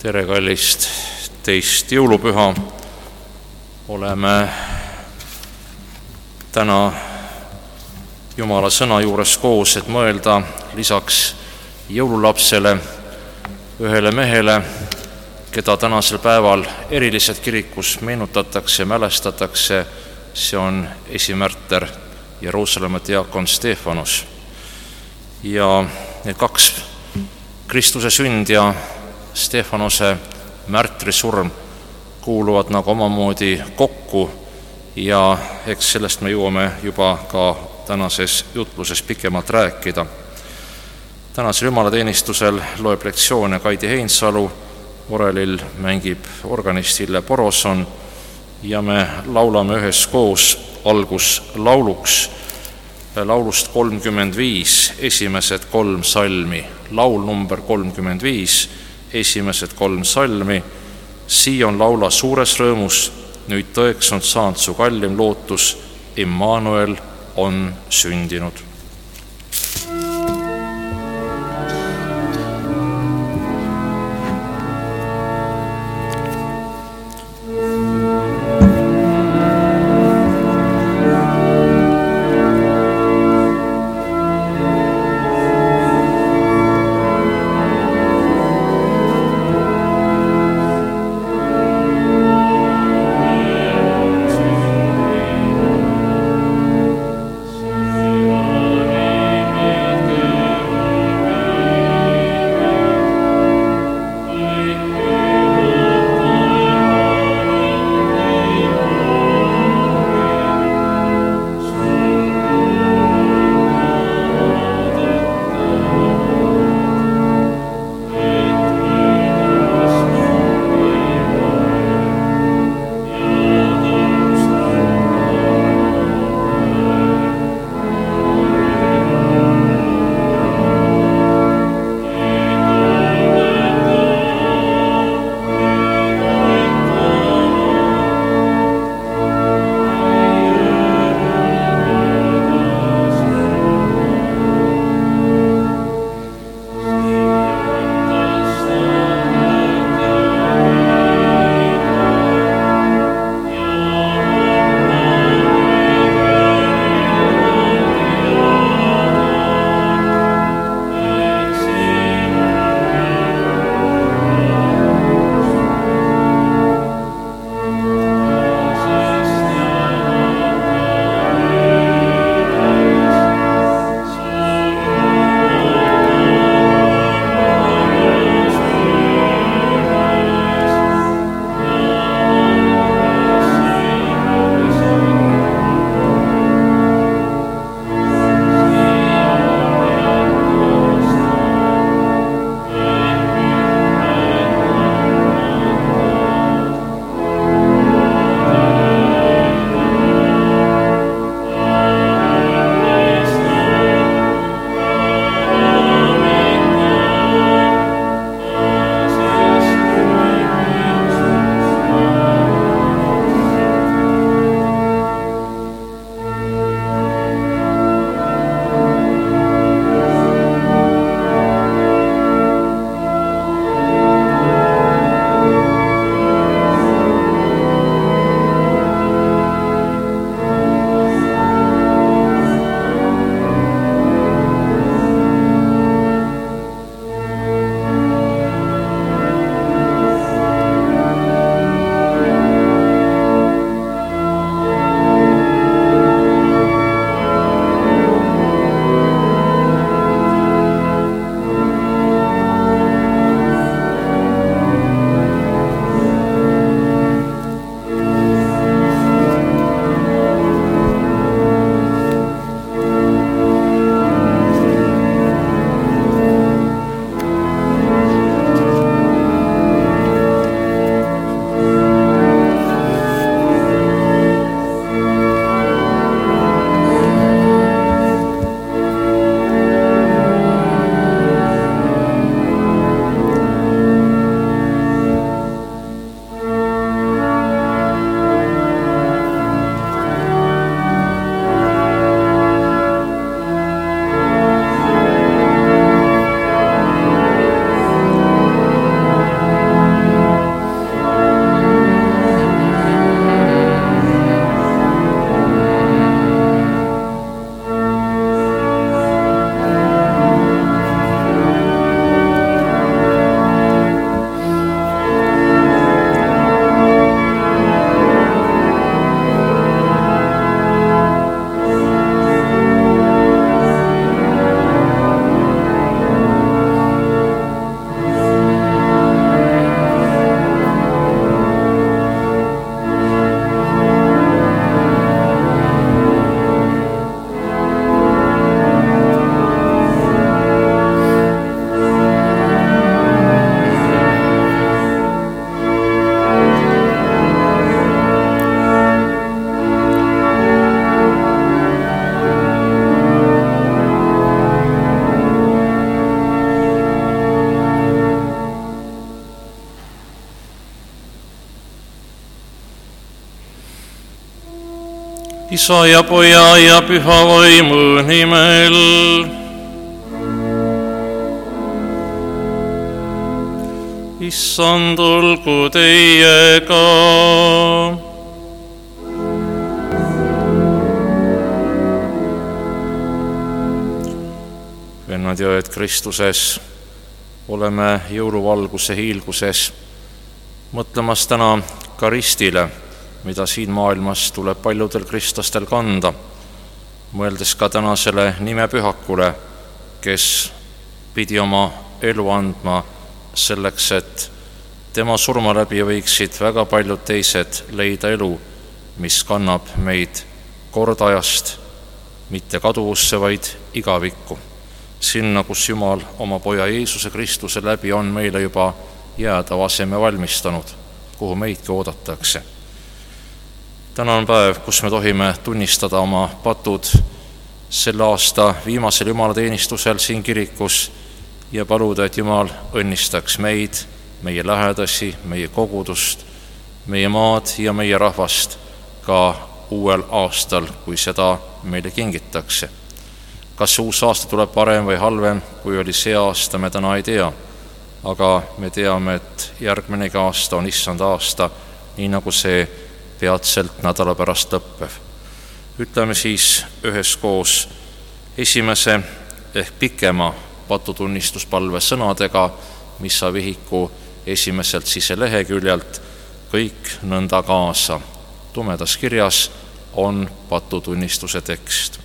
Tere, kallist teist jõulupüha. Oleme täna Jumala sõna juures koos, et mõelda lisaks jõululapsele ühele mehele, keda tänasel päeval eriliselt kirikus meenutatakse ja mälestatakse. See on esimärter Jeruusalemma diakon Stefanus. Ja need kaks, Kristuse sünd ja Stefanuse märtrisurm, kuuluvad nagu omamoodi kokku ja eks sellest me jõuame juba ka tänases jutluses pikemalt rääkida. Tänasel jumalateenistusel loeb lektsioone Kaidi Heinsalu, orelil mängib organist Hille Poroson ja me laulame üheskoos alguslauluks laulust 35 esimesed 3 salmi. Laul number 35, esimesed 3 salmi. Sion laula suures rõõmus, nüüd tõeks on saanud su kallim lootus, Immanuel on sündinud. Amen. Isa ja Poja ja Püha Vaimu nimel. Issand olgu teiega. Vennad ja õed Kristuses, oleme jõuluvalguse hiilguses mõtlemas täna ka ristile, mida siin maailmas tuleb paljudel kristlastel kanda, mõeldes ka tänasele nimepühakule, kes pidi oma elu andma selleks, et tema surma läbi võiksid väga paljud teised leida elu, mis kannab meid kordajast, mitte kaduvusse, vaid igavikku. Sinna, kus Jumal oma Poja Jeesuse Kristuse läbi on meile juba jäädava aseme valmistanud, kuhu meidki oodatakse. Täna on päev, kus me tohime tunnistada oma patud selle aasta viimasel jumalateenistusel siin kirikus ja paluda, et Jumal õnnistaks meid, meie lähedasi, meie kogudust, meie maad ja meie rahvast ka uuel aastal, kui seda meile kingitakse. Kas see uus aasta tuleb parem või halvem, kui oli see aasta, me täna ei tea. Aga me teame, et järgminegi aasta on issand aasta, nii nagu see peatselt nädala pärast lõppev. Ütleme siis üheskoos esimese ehk pikema patutunnistuspalve sõnadega, mis saab vihiku esimeselt siseleheküljelt kõik nõnda kaasa. Tumedas kirjas on patutunnistuse tekst.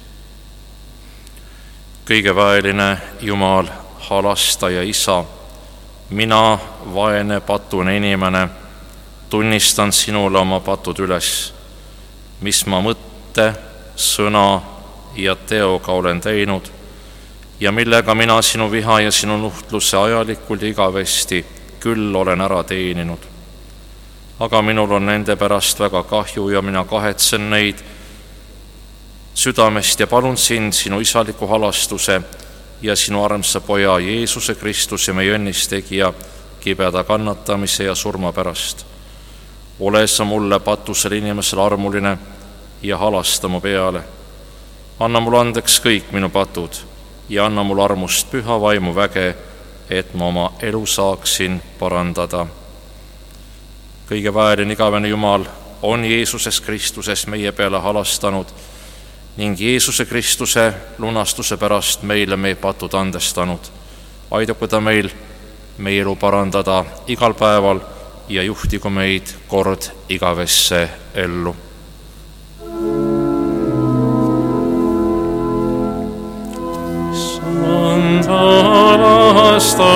Kõigeväeline Jumal, halastaja Isa, mina, vaene patune inimene, tunnistan sinule oma patud üles, mis ma mõtte, sõna ja teoga olen teinud ja millega mina sinu viha ja sinu nuhtluse ajalikult igavesti küll olen ära teeninud. Aga minul on nende pärast väga kahju ja mina kahetsen neid südamest ja palun sind sinu isaliku halastuse ja sinu armsa Poja Jeesuse Kristuse, meie õnnistegija, kibeda kannatamise ja surma pärast. Ole sa mulle patusel inimesel armuline ja halasta mu peale. Anna mul andeks kõik minu patud ja anna mul armust Püha Vaimu väge, et ma oma elu saaksin parandada. Kõigeväeline igavene Jumal on Jeesuses Kristuses meie peale halastanud ning Jeesuse Kristuse lunastuse pärast meile meie patud andestanud. Aidaku ta meil meie elu parandada igal päeval ja juhtigu meid kord igavesse ellu. Issand halasta,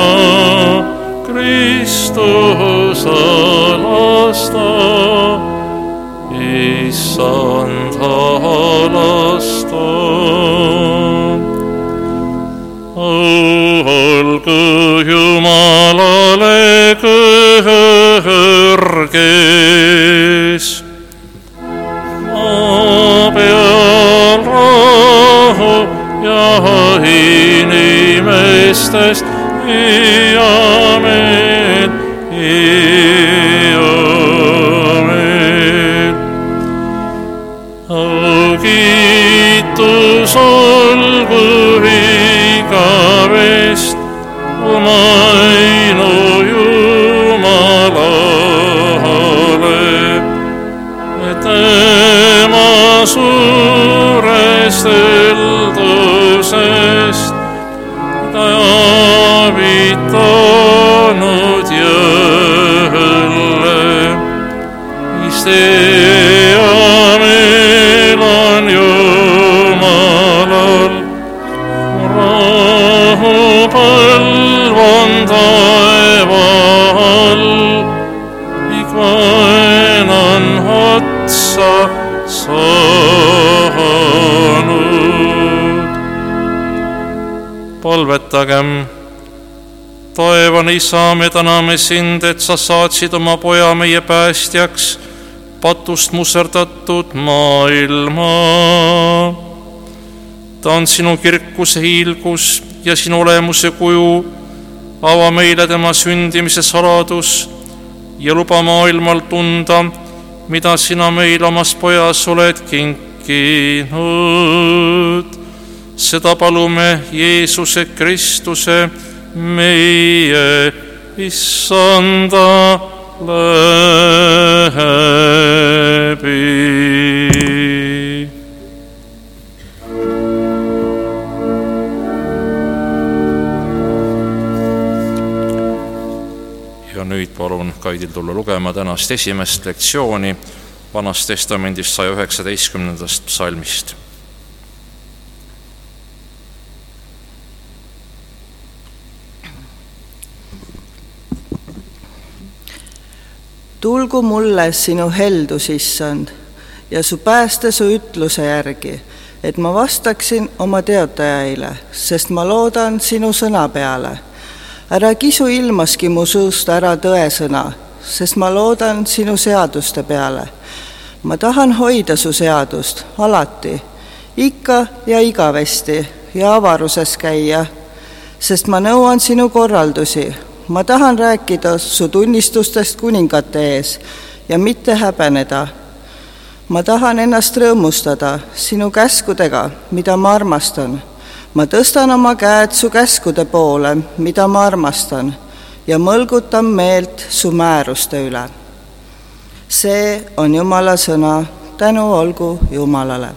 Kristus halasta, Issand halasta. Olgu Jumalale kõrges, maa peal rahu ja inimestest Amen, Amen. Kiitus olgu igavest omainu Jumalale, et tema suurest õldusest avitanud jõlle, mis tea meil on Jumalal. Rahupõlv on taeva all, ikvaen on otsa saanud. Palvetagem. Taevane Isa, me täname sind, et sa saatsid oma Poja meie päästjaks patust muserdatud maailma. Ta on sinu kirkuse hiilgus ja sinu olemuse kuju. Ava meile tema sündimise saladus ja luba maailmal tunda, mida sina meil omas Pojas oled tekkinud. Seda palume Jeesuse Kristuse, meie Issanda läbi. Ja nüüd palun Kaidil tulla lugema tänast esimest lektsiooni Vanast Testamendist 119. psalmist. Tulgu mulle sinu heldus, Issand, ja su pääste su ütluse järgi, et ma vastaksin oma teotajaile, sest ma loodan sinu sõna peale. Ära kisu ilmaski mu suust ära tõesõna, sest ma loodan sinu seaduste peale. Ma tahan hoida su seadust alati, ikka ja igavesti ja avaruses käia, sest ma nõuan sinu korraldusi. Ma tahan rääkida su tunnistustest kuningate ees ja mitte häbeneda. Ma tahan ennast rõõmustada sinu käskudega, mida ma armastan. Ma tõstan oma käed su käskude poole, mida ma armastan, ja mõlgutan meelt su määruste üle. See on Jumala sõna, tänu olgu Jumalale.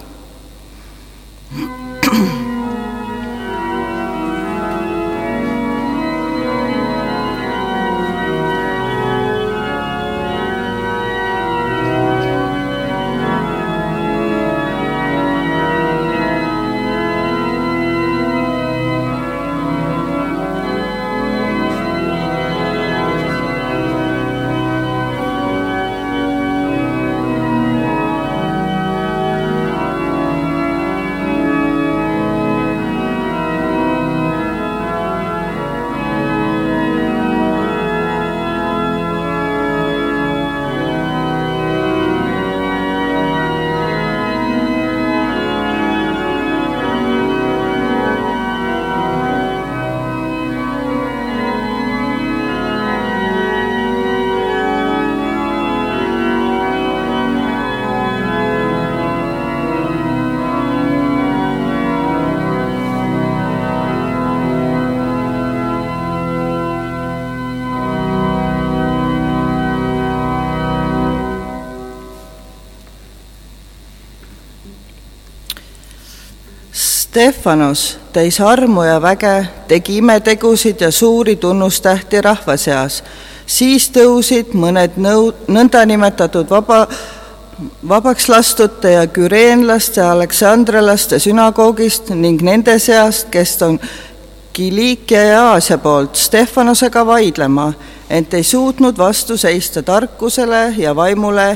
Stefanos täis armu ja väge tegi imetegusid ja suuri tunnustähti rahva seas. Siis tõusid mõned nõndanimetatud vabaks lastute ja küreenlaste Aleksandrelaste sünagoogist ning nende seast, kes on Kiliikia ja Aasia poolt, Stefanosega vaidlema, ent ei suutnud vastu seista tarkusele ja vaimule,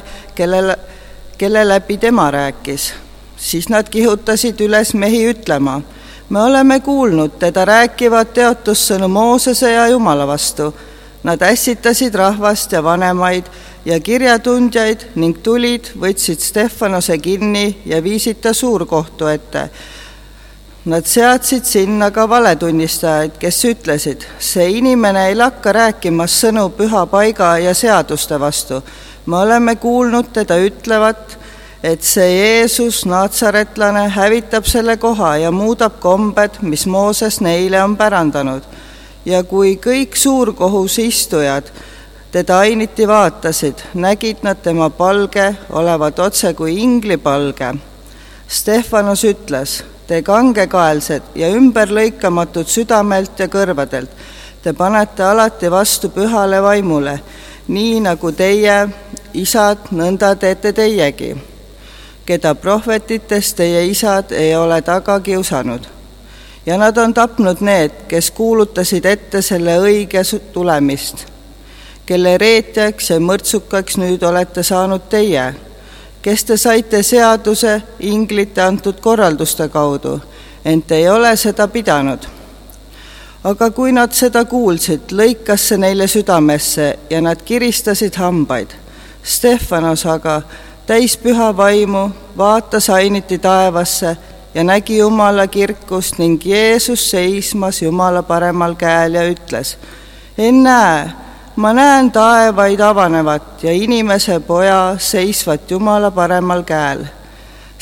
kelle läbi tema rääkis. Siis nad kihutasid üles mehi ütlema, me oleme kuulnud teda rääkivat teotussõnu Moosese ja Jumala vastu. Nad ässitasid rahvast ja vanemaid ja kirjatundjaid ning tulid, võtsid Stefanose kinni ja viisid ta suurkohtu ette. Nad seadsid sinna ka valetunnistajaid, kes ütlesid, see inimene ei lakka rääkimas sõnu püha paiga ja seaduste vastu. Me oleme kuulnud teda ütlevat, et see Jeesus, naatsaretlane, hävitab selle koha ja muudab kombed, mis Mooses neile on pärandanud. Ja kui kõik suurkohus istujad teda ainiti vaatasid, nägid nad tema palge olevat otse kui inglipalge. Stefanos ütles, te kangekaelsed ja ümberlõikamatud südamelt ja kõrvadelt, te panete alati vastu pühale vaimule, nii nagu teie isad, nõnda teete teiegi, keda prohvetitest teie isad ei ole taga kiusanud. Ja nad on tapnud need, kes kuulutasid ette selle õige tulemist, kelle reetjaks ja mõrtsukaks nüüd olete saanud teie, kes te saite seaduse inglite antud korralduste kaudu, ent ei ole seda pidanud. Aga kui nad seda kuulsid, lõikas see neile südamesse ja nad kiristasid hambaid. Stefanos aga täis püha vaimu vaatas ainiti taevasse ja nägi Jumala kirkust ning Jeesus seismas Jumala paremal käel ja ütles, ennäe, ma näen taevaid avanevat ja inimese poja seisvat Jumala paremal käel.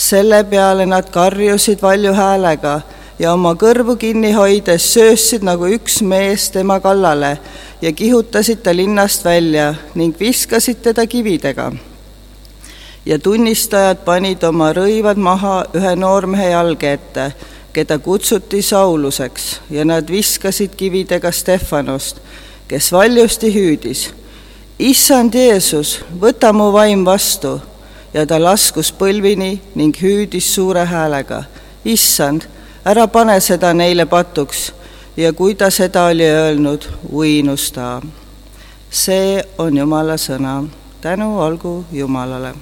Selle peale nad karjusid valju häälega ja oma kõrvu kinni hoides söössid nagu üks mees tema kallale ja kihutasid ta linnast välja ning viskasid teda kividega. Ja tunnistajad panid oma rõivad maha ühe noormehe jalge ette, keda kutsuti Sauluseks, ja nad viskasid kividega Stefanost, kes valjusti hüüdis: Issand Jeesus, võta mu vaim vastu! Ja ta laskus põlvini ning hüüdis suure häälega: Issand, ära pane seda neile patuks. Ja kui ta seda oli öelnud, uinus ta. See on Jumala sõna. Tänu olgu Jumalale.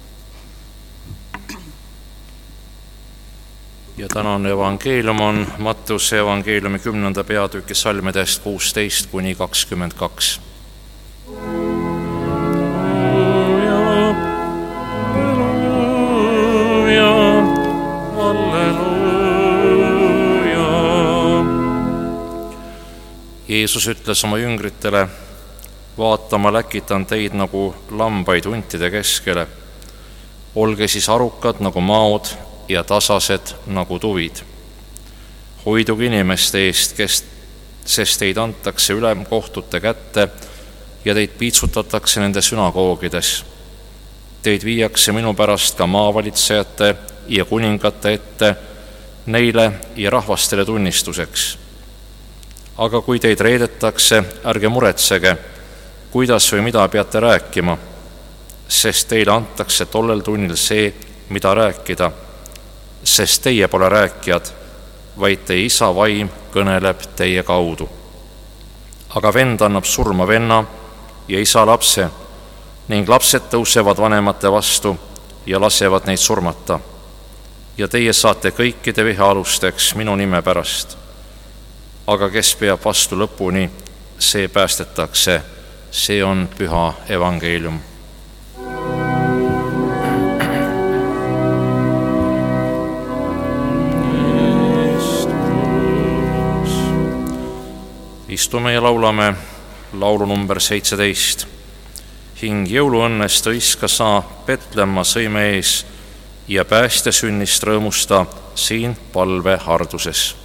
Ja tänane evangeelium on Mattuse evangeeliumi 10. peatüki salmidest 16–22. Jeesus ütles oma jüngritele: vaata, ma läkitan teid nagu lambaid huntide keskele. Olge siis arukad nagu maod ja tasased nagu tuvid. Hoiduge inimeste eest, sest teid antakse ülemkohtute kätte ja teid piitsutatakse nende sünagoogides. Teid viiakse minu pärast ka maavalitsejate ja kuningate ette, neile ja rahvastele tunnistuseks. Aga kui teid reedetakse, ärge muretsege, kuidas või mida peate rääkima, sest teile antakse tollel tunnil see, mida rääkida, sest teie pole rääkijad, vaid teie isa vaim kõneleb teie kaudu. Aga vend annab surma venna ja isa lapse, ning lapsed tõusevad vanemate vastu ja lasevad neid surmata. Ja teie saate kõikide viha alusteks minu nime pärast. Aga kes peab vastu lõpuni, see päästetakse. See on püha evangeelium. Istume ja laulame laulu number 17. Hing jõuluõnnest hõiska sa, Petlemma sõime ees ja päästja sünnist rõõmusta siin palve harduses.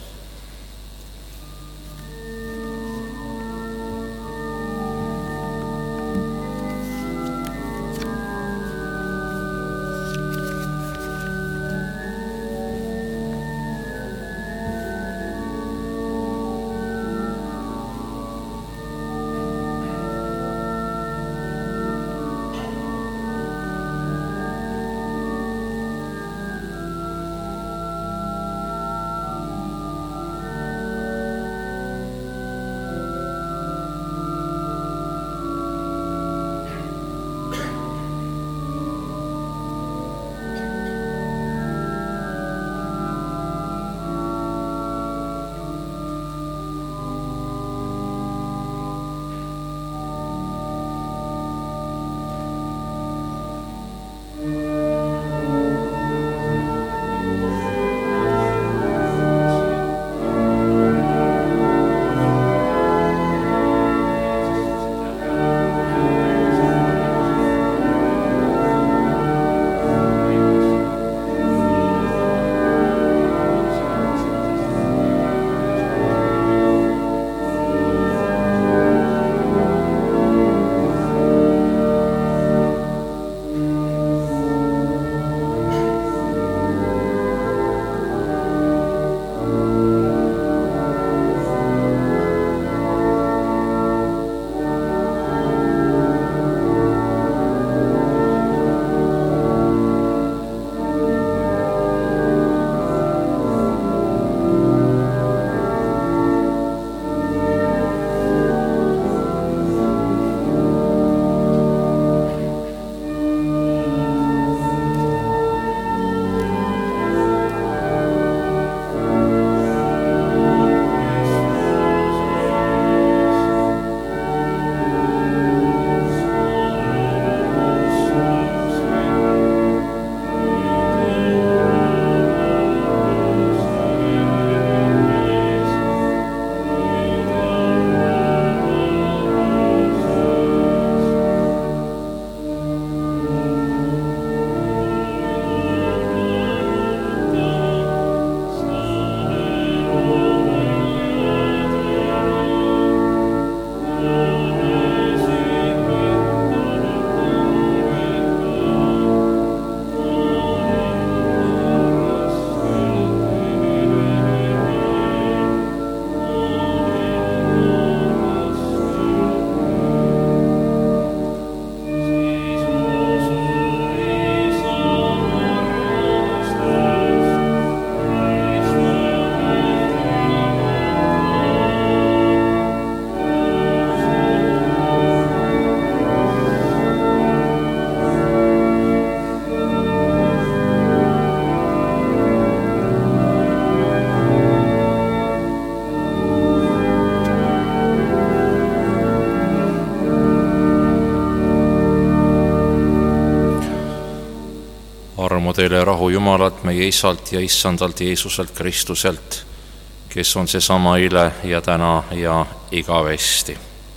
armu teile ja rahu Jumalalt, meie Isalt ja Issandalt Jeesuselt Kristuselt, kes on seesama eile ja täna ja igavesti.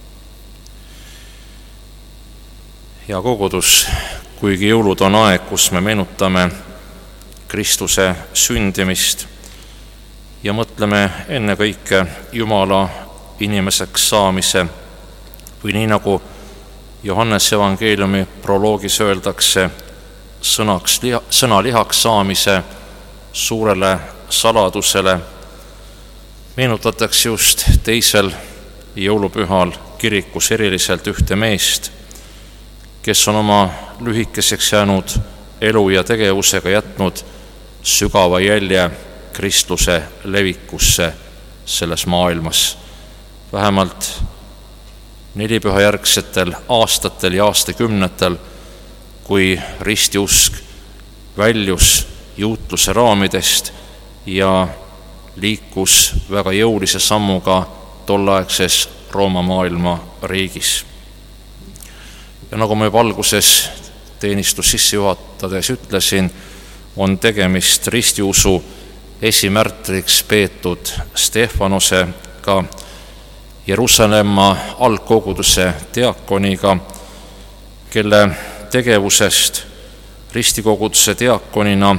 Hea kogudus, kuigi jõulud on aeg, kus me meenutame Kristuse sündimist ja mõtleme ennekõike Jumala inimeseks saamise või nii nagu Johannese evangeeliumi proloogis öeldakse, sõna lihaks saamise suurele saladusele, meenutatakse just teisel jõulupühal kirikus eriliselt ühte meest, kes on oma lühikeseks jäänud elu ja tegevusega jätnud sügava jälje kristluse levikusse selles maailmas. Vähemalt nelipühajärgsetel aastatel ja aastakümnetel, kui ristiusk väljus juutluse raamidest ja liikus väga jõulise sammuga tolleaegses Rooma maailma riigis. Ja nagu ma juba alguses teenistus sisse juhatades ütlesin, on tegemist ristiusu esimärtriks peetud Stefanosega, Jeruusalemma algkoguduse diakoniga, kelle tegevusest ristikoguduse diakonina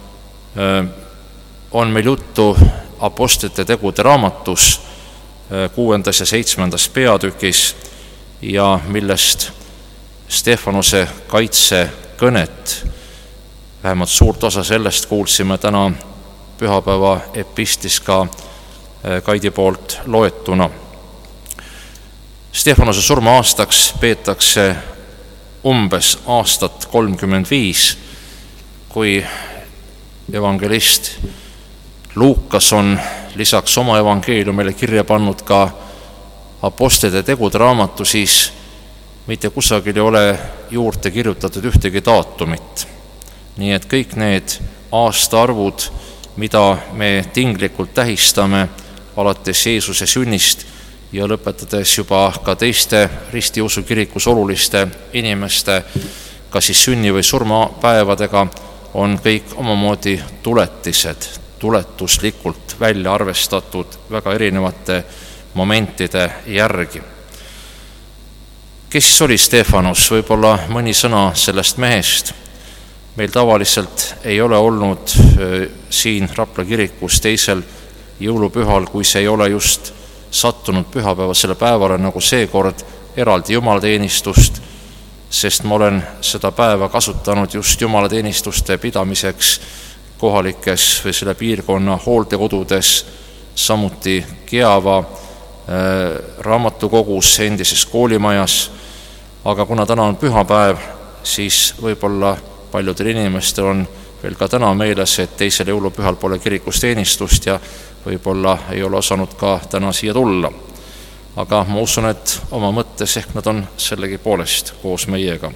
on meil juttu Apostlite tegude raamatus 6. ja 7. peatükis ja millest Stefanose kaitsekõnet, vähemalt suurt osa sellest kuulsime täna pühapäeva epistlis ka Kaidi poolt loetuna. Stefanose surma aastaks peetakse umbes aastat 35, kui evangelist Luukas on lisaks oma evangeeliumile kirja pannud ka Apostlite tegude raamatu, siis mitte kusagil ei ole juurde kirjutatud ühtegi daatumit. Nii et kõik need aastaarvud, mida me tinglikult tähistame alates Jeesuse sünnist ja lõpetades juba ka teiste ristiusu kirikus oluliste inimeste kas siis sünni- või surmapäevadega, on kõik omamoodi tuletised, tuletuslikult välja arvestatud väga erinevate momentide järgi. Kes siis oli Stefanos? Võib-olla mõni sõna sellest mehest. Meil tavaliselt ei ole olnud siin Rapla kirikus teisel jõulupühal, kui see ei ole just sattunud pühapäevasele päevale nagu seekord eraldi jumalateenistust, sest ma olen seda päeva kasutanud just jumalateenistuste pidamiseks kohalikes või selle piirkonna hooldekodudes, samuti Keava raamatukogus, endises koolimajas, aga kuna täna on pühapäev, siis võib-olla paljudel inimestel on veel ka täna meeles, et teisel jõulupühal pole kirikus teenistust ja võib-olla ei ole osanud ka täna siia tulla. Aga ma usun, et oma mõttes ehk nad on sellegi poolest koos meiega.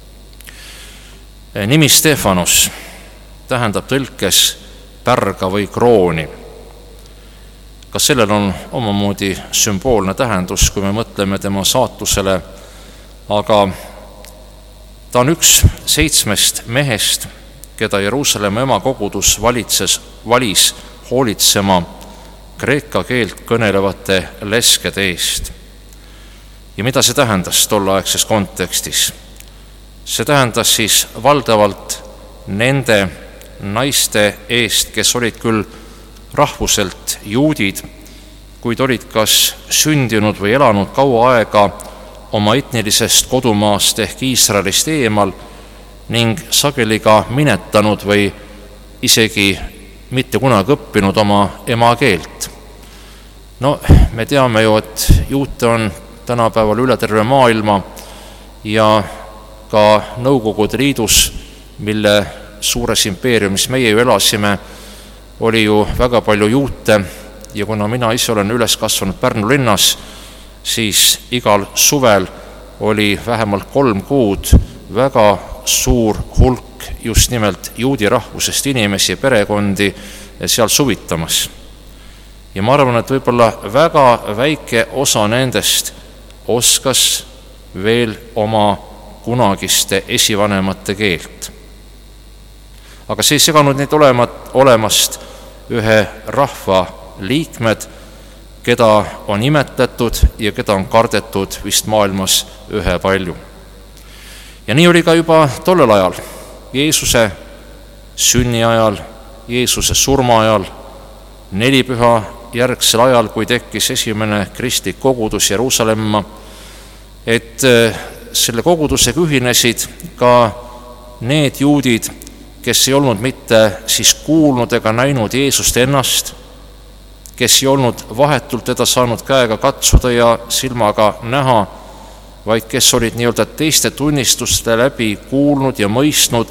Nimi Stefanos tähendab tõlkes pärga või krooni. Ka sellel on omamoodi sümboolne tähendus, kui me mõtleme tema saatusele, aga ta on üks 7 mehest, keda Jeruusalemma emakogudus valis hoolitsema kreeka keelt kõnelevate leskede eest. Ja mida see tähendas tolleaegses kontekstis? See tähendas siis valdavalt nende naiste eest, kes olid küll rahvuselt juudid, kuid olid kas sündinud või elanud kaua aega oma etnilisest kodumaast ehk Iisraelist eemal ning sageli ka minetanud või isegi mitte kunagi õppinud oma emakeelt. No, me teame ju, et juute on tänapäeval üle terve maailma ja ka Nõukogude Liidus, mille suures impeeriumis meie ju elasime, oli ju väga palju juute ja kuna mina ise olen üles kasvanud Pärnu linnas, siis igal suvel oli vähemalt 3 kuud väga suur hulk just nimelt juudi rahvusest inimesi, perekondi seal suvitamas. Ja ma arvan, et võib-olla väga väike osa nendest oskas veel oma kunagiste esivanemate keelt. Aga see ei seganud neid olemast ühe rahva liikmed, keda on imetatud ja keda on kardetud vist maailmas ühepalju. Ja nii oli ka juba tollel ajal, Jeesuse sünni ajal, Jeesuse surma ajal, nelipüha järgsel ajal, kui tekkis esimene kristlik kogudus Jeruusalemma, et selle kogudusega ühinesid ka need juudid, kes ei olnud mitte siis kuulnud ega näinud Jeesust ennast, kes ei olnud vahetult teda saanud käega katsuda ja silmaga näha, vaid kes olid nii-öelda teiste tunnistuste läbi kuulnud ja mõistnud,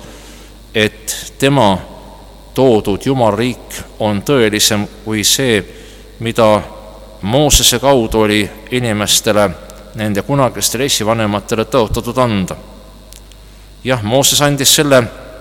et tema toodud Jumalriik on tõelisem kui see, mida Moosese kaudu oli inimestele, nende kunagistele esivanematele tõotatud anda. Jah, Mooses andis selle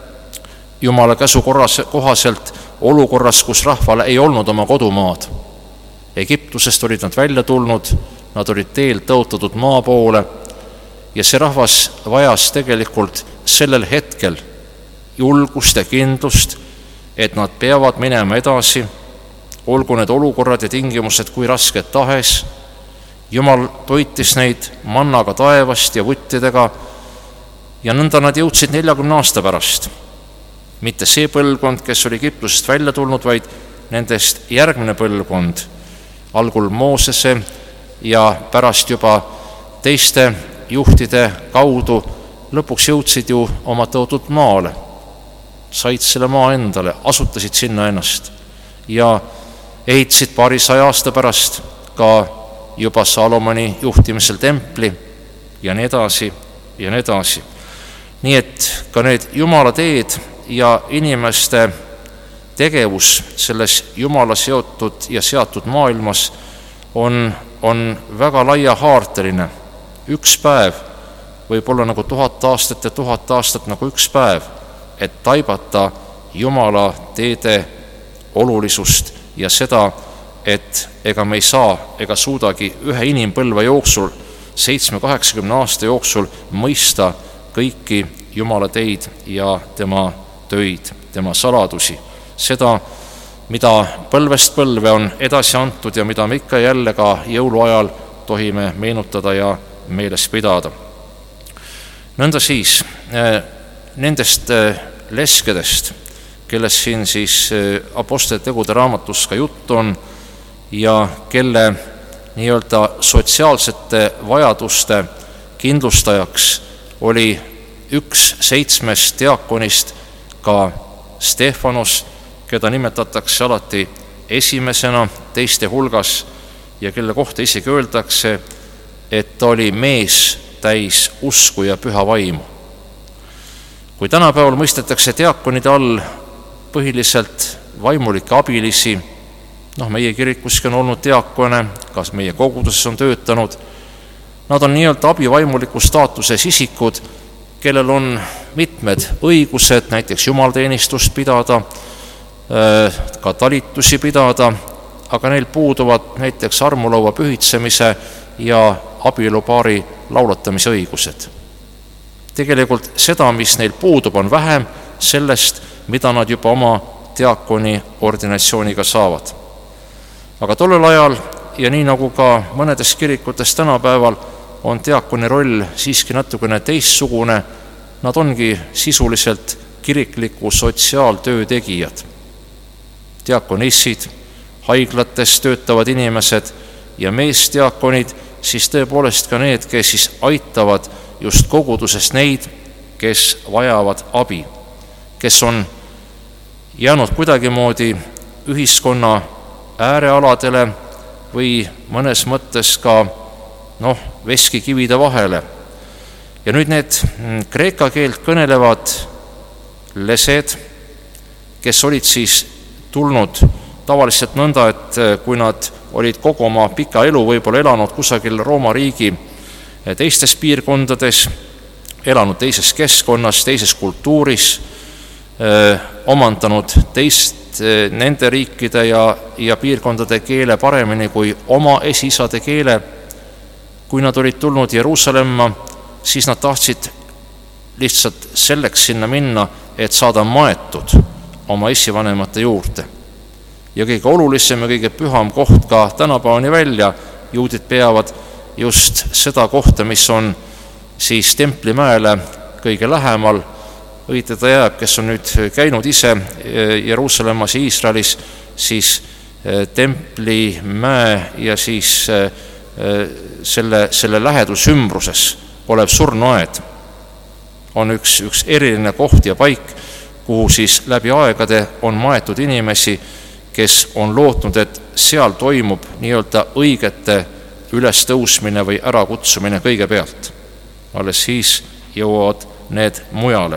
Jumala käsu kohaselt olukorras, kus rahval ei olnud oma kodumaad. Egiptusest olid nad välja tulnud, nad olid teel tõotatud maa poole ja see rahvas vajas tegelikult sellel hetkel julgust ja kindlust, et nad peavad minema edasi, olgu need olukorrad ja tingimused kui rasked tahes. Jumal toitis neid mannaga taevast ja vuttidega ja nõnda nad jõudsid 40 aasta pärast. Mitte see põlvkond, kes oli Egiptusest välja tulnud, vaid nendest järgmine põlvkond, algul Moosese ja pärast juba teiste juhtide kaudu lõpuks jõudsid ju oma tõotud maale, said selle maa endale, asutasid sinna ennast ja ehitasid 200 aasta pärast ka juba Salomoni juhtimisel templi ja nii edasi ja nii edasi. Nii et ka need Jumala teed ja inimeste tegevus selles Jumala seotud ja seatud maailmas on väga laiahaarteline. Üks päev võib olla nagu 1000 aastat ja 1000 aastat nagu üks päev, et taibata Jumala teede olulisust ja seda, et ega me ei saa ega suudagi ühe inimpõlve jooksul, 7-80 aasta jooksul mõista kõiki Jumala teid ja tema töid, tema saladusi. Seda, mida põlvest põlve on edasi antud ja mida me ikka jälle ka jõuluajal tohime meenutada ja meeles pidada. Nõnda siis nendest leskedest, kellest siin siis Apostlite tegude raamatus ka jutt on ja kelle nii-öelda sotsiaalsete vajaduste kindlustajaks oli üks 7 diakonist, ka Stefanus, keda nimetatakse alati esimesena teiste hulgas ja kelle kohta isegi öeldakse, et ta oli mees täis usku ja püha vaimu. Kui tänapäeval mõistetakse diakonide all põhiliselt vaimulikke abilisi, meie kirikuski on olnud diakone, kas meie koguduses on töötanud, nad on nii-öelda abivaimuliku staatuses isikud, kellel on mitmed õigused, näiteks jumalteenistust pidada, ka talitusi pidada, aga neil puuduvad näiteks armulaua pühitsemise ja abielupaari laulatamise õigused. Tegelikult seda, mis neil puudub, on vähem sellest, mida nad juba oma diakoni ordinatsiooniga saavad. Aga tollel ajal ja nii nagu ka mõnedes kirikutes tänapäeval on diakoni roll siiski natukene teistsugune, nad ongi sisuliselt kirikliku sotsiaaltöö tegijad. Diakonissid, haiglates töötavad inimesed ja meesdiakonid, siis tõepoolest ka need, kes siis aitavad just koguduses neid, kes vajavad abi, kes on jäänud kuidagimoodi ühiskonna äärealadele või mõnes mõttes ka veskikivide vahele. Ja nüüd need kreeka keelt kõnelevad lesed, kes olid siis tulnud tavaliselt nõnda, et kui nad olid kogu oma pika elu võib-olla elanud kusagil Rooma riigi teistes piirkondades, elanud teises keskkonnas, teises kultuuris, omandanud nende riikide ja piirkondade keele paremini kui oma esiisade keele. Kui nad olid tulnud Jeruusalemma, siis nad tahtsid lihtsalt selleks sinna minna, et saada maetud oma esivanemate juurde. Ja kõige olulisem ja kõige püham koht ka tänapäevani välja, juudid peavad just seda kohta, mis on siis Templimäele kõige lähemal. Õige ta jääb, kes on nüüd käinud ise Jeruusalemmas ja Iisraelis, siis Templimäe ja siis selle lähedusümbruses olev surnuaed on üks eriline koht ja paik, kuhu siis läbi aegade on maetud inimesi, kes on lootnud, et seal toimub nii-öelda õigete ülestõusmine või ärakutsumine kõigepealt. Alles siis jõuavad need mujale.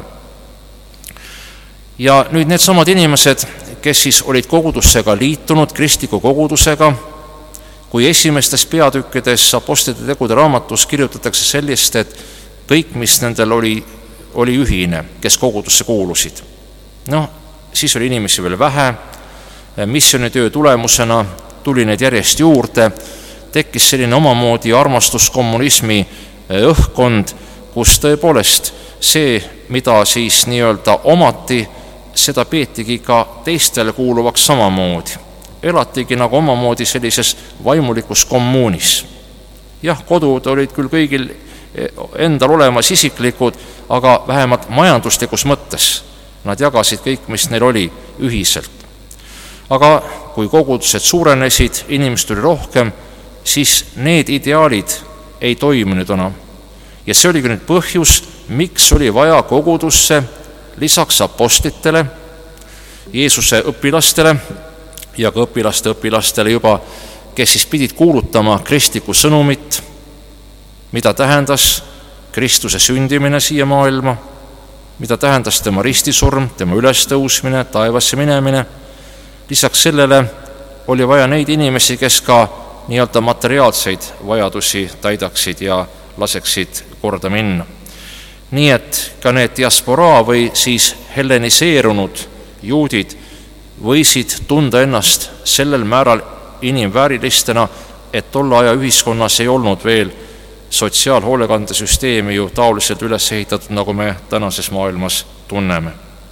Ja nüüd need samad inimesed, kes siis olid kogudussega liitunud, kristliku kogudusega, kui esimestes peatükkides Apostlite tegude raamatus kirjutatakse sellist, et kõik, mis nendel oli ühine, kes kogudusse kuulusid. Siis oli inimesi veel vähe, missioonitöö tulemusena tuli neid järjest juurde, tekkis selline omamoodi armastuskommunismi õhkkond, kus tõepoolest see, mida siis nii-öelda omati, seda peetigi ka teistele kuuluvaks samamoodi. Elatigi nagu omamoodi sellises vaimulikus kommuunis. Jah, kodud olid küll kõigil endal olemas isiklikud, aga vähemalt majanduslikus mõttes nad jagasid kõik, mis neil oli, ühiselt. Aga kui kogudused suurenesid, inimesed oli rohkem, siis need ideaalid ei toiminud enam. Ja see oligi nüüd põhjus, miks oli vaja kogudusse lisaks apostlitele, Jeesuse õpilastele ja ka õpilastele juba, kes siis pidid kuulutama kristlikku sõnumit, mida tähendas Kristuse sündimine siia maailma, mida tähendas tema ristisurm, tema ülestõusmine, taevasse minemine. Lisaks sellele oli vaja neid inimesi, kes ka nii-öelda materiaalseid vajadusi täidaksid ja laseksid korda minna. Nii et ka need diasporaa või siis helleniseerunud juudid võisid tunda ennast sellel määral inimväärilistena, et tolle aja ühiskonnas ei olnud veel sotsiaalhoolekandesüsteemi ju taoliselt üles ehitatud, nagu me tänases maailmas tunneme.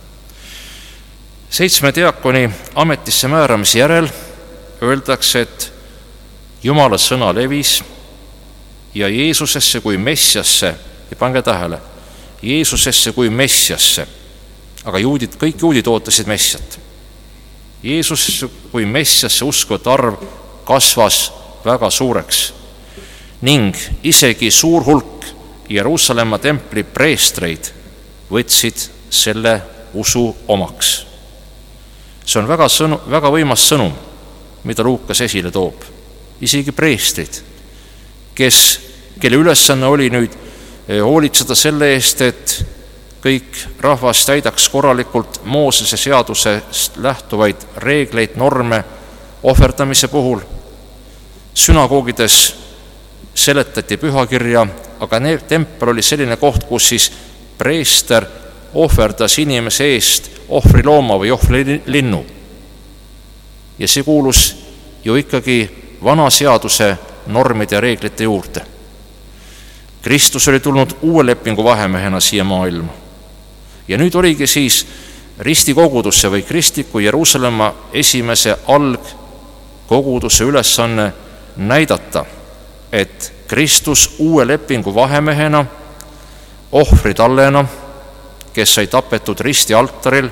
7 diakoni ametisse määramise järel öeldakse, et Jumala sõna levis ja Jeesusesse kui Messiasse, ja pange tähele, Jeesusesse kui Messiasse, aga kõik juudid ootasid Messiat. Jeesusesse kui Messiasse uskuvate arv kasvas väga suureks ning isegi suur hulk Jeruusalemma templi preestreid võtsid selle usu omaks. See on väga võimas sõnum, mida Luukas esile toob. Isegi preestrid, kelle ülesanne oli nüüd hoolitseda selle eest, et kõik rahvas täidaks korralikult Moosese seadusest lähtuvaid reegleid, norme ohverdamise puhul. Sünagoogides seletati pühakirja, aga tempel oli selline koht, kus siis preester ohverdas inimese eest ohvrilooma või ohvrilinnu. Ja see kuulus ju ikkagi vana seaduse normide ja reeglite juurde. Kristus oli tulnud uue lepingu vahemehena siia maailma. Ja nüüd oligi siis ristikogudusse või kristliku Jeruusalemma esimese algkoguduse ülesanne näidata, et Kristus uue lepingu vahemehena, ohvritallena, kes sai tapetud risti altaril,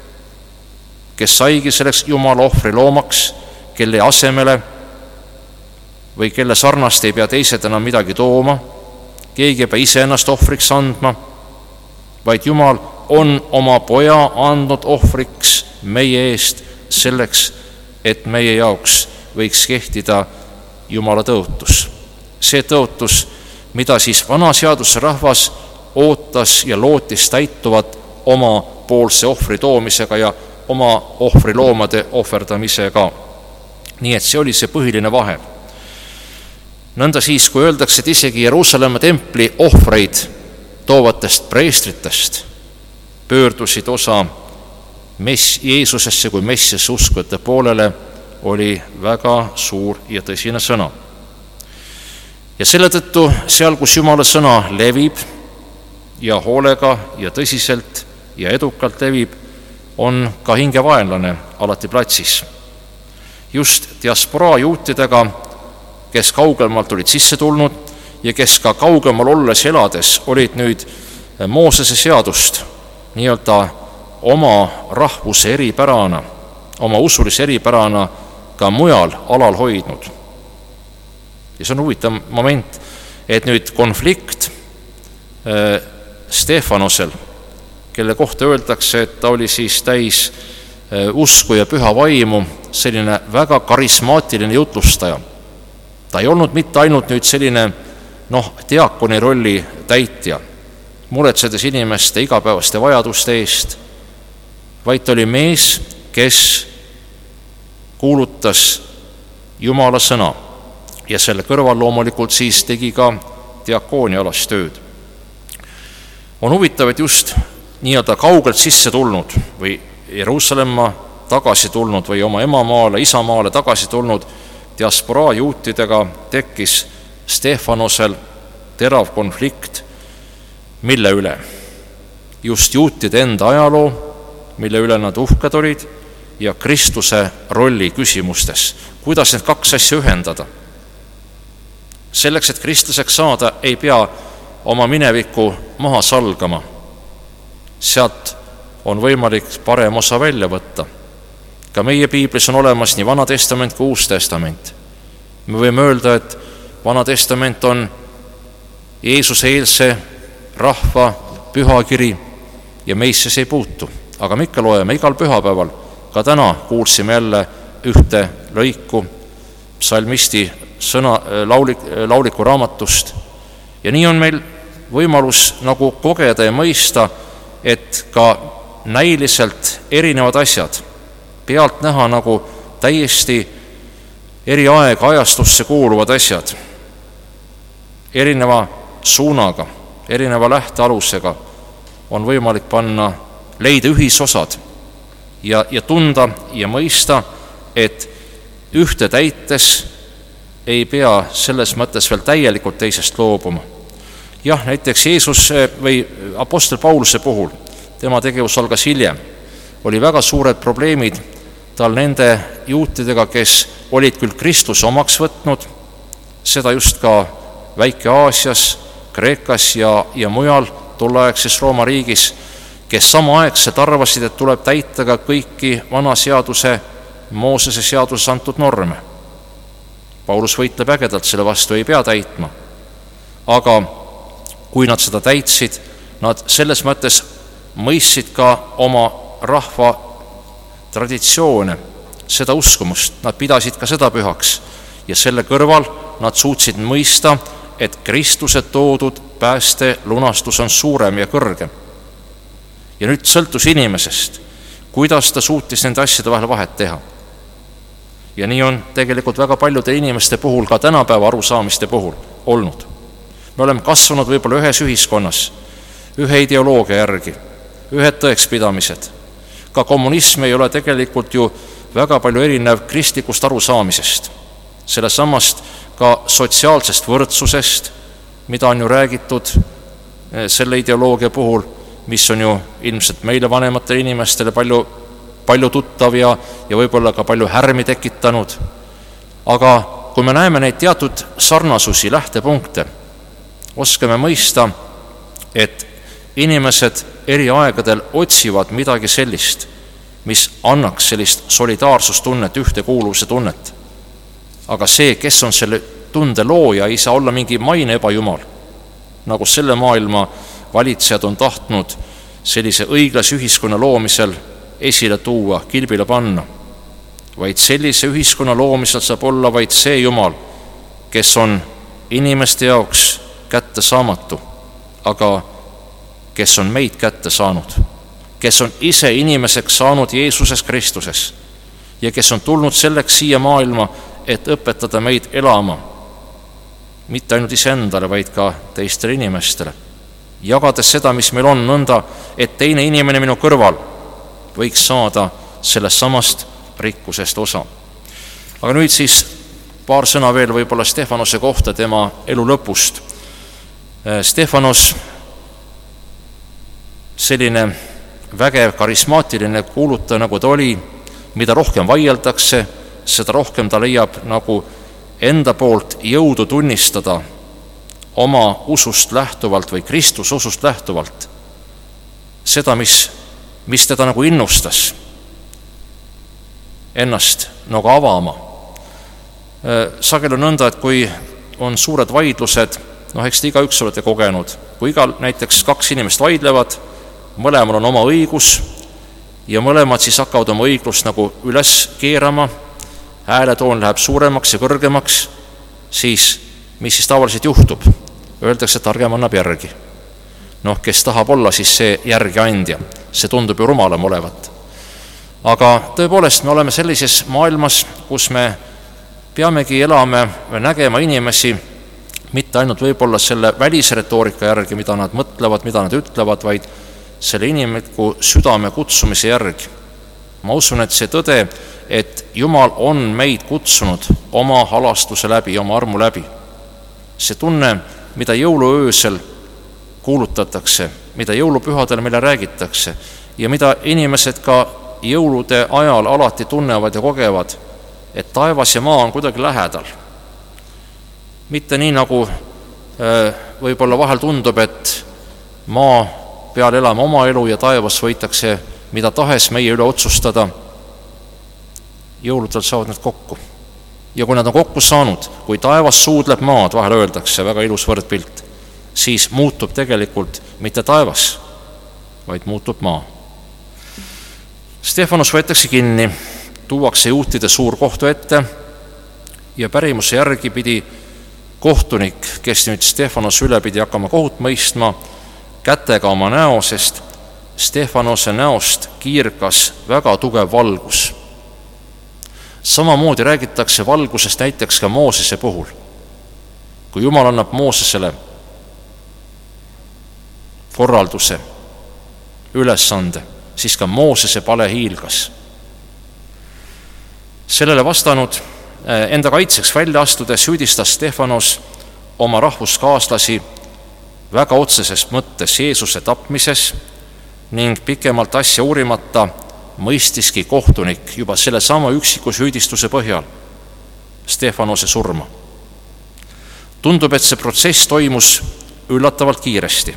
kes saigi selleks Jumala ohvriloomaks, kelle asemele või kelle sarnast ei pea teised enam midagi tooma, keegi ei pea ise ennast ohvriks andma, vaid Jumal on oma poja andnud ohvriks meie eest selleks, et meie jaoks võiks kehtida Jumala tõotus. See tõotus, mida siis vana seaduse rahvas ootas ja lootis täituvat oma poolse ohvri toomisega ja oma ohvriloomade ohverdamisega. Nii et see oli see põhiline vahe. Nõnda siis, kui öeldakse, et isegi Jeruusalemma templi ohvreid toovatest preestritest pöördusid osa Jeesusesse kui Messiasse uskujate poolele, oli väga suur ja tõsine sõna. Ja selle tõttu seal, kus Jumala sõna levib ja hoolega ja tõsiselt ja edukalt levib, on ka hingevaenlane alati platsis. Just diasporaa juutidega, kes kaugemalt olid sisse tulnud ja kes ka kaugemal olles elades olid nüüd Moosese seadust nii-öelda oma rahvuse eripärana, oma usulise eripärana ka mujal alal hoidnud. Ja see on huvitav moment, et nüüd konflikt Stefanosel, kelle kohta öeldakse, et ta oli siis täis usku ja püha vaimu, selline väga karismaatiline jutlustaja. Ta ei olnud mitte ainult nüüd selline diakoni rolli täitja, muretsedes inimeste igapäevaste vajaduste eest, vaid ta oli mees, kes kuulutas Jumala sõna ja selle kõrval loomulikult siis tegi ka diakoonialast tööd. On huvitav, et just nii-öelda kaugelt sisse tulnud või Jeruusalemma tagasi tulnud või oma emamaale, isamaale tagasi tulnud diasporaa juutidega tekkis Stefanosel terav konflikt, mille üle? Just juutide enda ajaloo, mille üle nad uhked olid, ja Kristuse rolli küsimustes. Kuidas need kaks asja ühendada? Selleks, et kristlaseks saada, ei pea oma minevikku maha salgama. Sealt on võimalik parem osa välja võtta. Ka meie piiblis on olemas nii Vana Testament kui Uus Testament. Me võime öelda, et Vana Testament on Jeesuse eelse rahva pühakiri ja meisse see ei puutu. Aga me ikka loeme igal pühapäeval. Ka täna kuulsime jälle ühte lõiku psalmisti lauliku raamatust. Ja nii on meil võimalus nagu kogeda ja mõista, et ka näiliselt erinevad asjad, pealt näha nagu täiesti eri aega ajastusse kuuluvad asjad, erineva suunaga, erineva lähtealusega on võimalik leida ühisosad ja tunda ja mõista, et ühte täites ei pea selles mõttes veel täielikult teisest loobuma. Jah, näiteks Jeesus või apostel Pauluse puhul, tema tegevus algas hiljem, oli väga suured probleemid tal nende juutidega, kes olid küll Kristuse omaks võtnud, seda just ka Väike-Aasias, Kreekas ja mujal tolleaegses Rooma riigis, kes samaaegselt arvasid, et tuleb täita ka kõiki vana seaduse, Moosese seaduses antud norme. Paulus võitleb ägedalt selle vastu, ei pea täitma. Aga kui nad seda täitsid, nad selles mõttes mõistsid ka oma rahva traditsioone, seda uskumust, nad pidasid ka seda pühaks ja selle kõrval nad suutsid mõista, et Kristuse toodud pääste lunastus on suurem ja kõrgem. Ja nüüd sõltus inimesest, kuidas ta suutis nende asjade vahel vahet teha. Ja nii on tegelikult väga paljude inimeste puhul, ka tänapäeva arusaamiste puhul olnud. Me oleme kasvanud võib-olla ühes ühiskonnas, ühe ideoloogia järgi, ühed tõekspidamised. Ka kommunism ei ole tegelikult ju väga palju erinev kristlikust arusaamisest. Selle samast ka sotsiaalsest võrdsusest, mida on ju räägitud selle ideoloogia puhul, mis on ju ilmselt meile vanematele inimestele palju tuttav ja võib-olla ka palju härmi tekitanud. Aga kui me näeme neid teatud sarnasusi, lähtepunkte, oskame mõista, et inimesed eri aegadel otsivad midagi sellist, mis annaks sellist solidaarsustunnet, ühtekuuluvuse tunnet. Aga see, kes on selle tunde looja, ei saa olla mingi maine ebajumal, nagu selle maailma valitsejad on tahtnud sellise õiglase ühiskonna loomisel esile tuua, kilbile panna. Vaid sellise ühiskonna loomisel saab olla vaid see Jumal, kes on inimeste jaoks kätte saamatu, aga kes on meid kätte saanud, kes on ise inimeseks saanud Jeesuses Kristuses ja kes on tulnud selleks siia maailma, et õpetada meid elama, mitte ainult iseendale, vaid ka teistele inimestele, jagades seda, mis meil on, nõnda, et teine inimene minu kõrval võiks saada sellest samast rikkusest osa. Aga nüüd siis paar sõna veel võib-olla Stefanose kohta, tema elu lõpust. Stefanos, selline vägev, karismaatiline kuulutaja, nagu ta oli, mida rohkem vaieldakse, seda rohkem ta leiab nagu enda poolt jõudu tunnistada oma usust lähtuvalt või Kristuse usust lähtuvalt seda, mis teda nagu innustas ennast nagu avama. Sageli on nõnda, et kui on suured vaidlused, eks te igaüks olete kogenud, kui näiteks 2 inimest vaidlevad, mõlemal on oma õigus ja mõlemad siis hakkavad oma õiglust nagu üles keerama, hääletoon läheb suuremaks ja kõrgemaks, siis mis siis tavaliselt juhtub? Öeldakse, et targem annab järgi. Kes tahab olla siis see järgi andja, see tundub ju rumalam olevat. Aga tõepoolest me oleme sellises maailmas, kus me peamegi elama või nägema inimesi mitte ainult võib-olla selle välisretoorika järgi, mida nad mõtlevad, mida nad ütlevad, vaid selle inimliku südame kutsumise järgi. Ma usun, et see tõde, et Jumal on meid kutsunud oma halastuse läbi, oma armu läbi. See tunne, mida jõuluöösel kuulutatakse, mida jõulupühadel meile räägitakse ja mida inimesed ka jõulude ajal alati tunnevad ja kogevad, et taevas ja maa on kuidagi lähedal. Mitte nii, nagu võib-olla vahel tundub, et maa peal elame oma elu ja taevas võitakse mida tahes meie üle otsustada. Jõuludel saavad need kokku. Ja kui nad on kokku saanud, kui taevas suudleb maad, vahel öeldakse, väga ilus võrdpilt, siis muutub tegelikult mitte taevas, vaid muutub maa. Stefanus võetakse kinni, tuuakse juutide suurkohtu ette ja pärimuse järgi pidi kohtunik, kes nüüd Stefanuse üle pidi hakkama kohut mõistma, kätega oma näo, sest Stefanuse näost kiirgas väga tugev valgus. Samamoodi räägitakse valgusest näiteks ka Moosese puhul. Kui Jumal annab Moosesele korralduse, ülesande, siis ka Moosese pale hiilgas. Sellele vastanud enda kaitseks välja astudes süüdistas Stefanus oma rahvuskaaslasi väga otseses mõttes Jeesuse tapmises ning pikemalt asja uurimata mõistiski kohtunik juba selle sama üksiku süüdistuse põhjal Stefanuse surma. Tundub, et see protsess toimus üllatavalt kiiresti.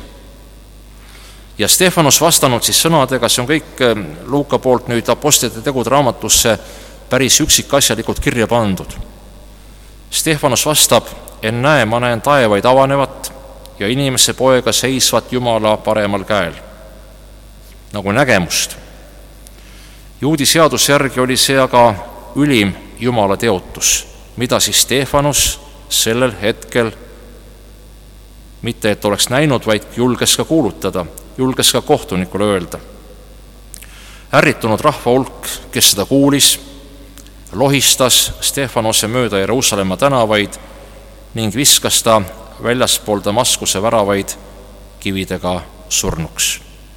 Ja Stefanus vastanud siis sõnadega, see on kõik Luuka poolt nüüd Apostlite tegude raamatusse päris üksikasjalikult kirja pandud. Stefanus vastab, ennäe, ma näen taevaid avanevat ja inimese poega seisvat Jumala paremal käel. Nagu nägemust. Juudi seaduse järgi oli see aga ülim Jumala teotus, mida siis Stefanus sellel hetkel mitte et oleks näinud, vaid julges ka kuulutada, julges ka kohtunikule öelda. Ärritunud rahva hulk, kes seda kuulis, lohistas Stefanuse mööda Jeruusalemma tänavaid ning viskas ta väljaspool Damaskuse väravaid kividega surnuks.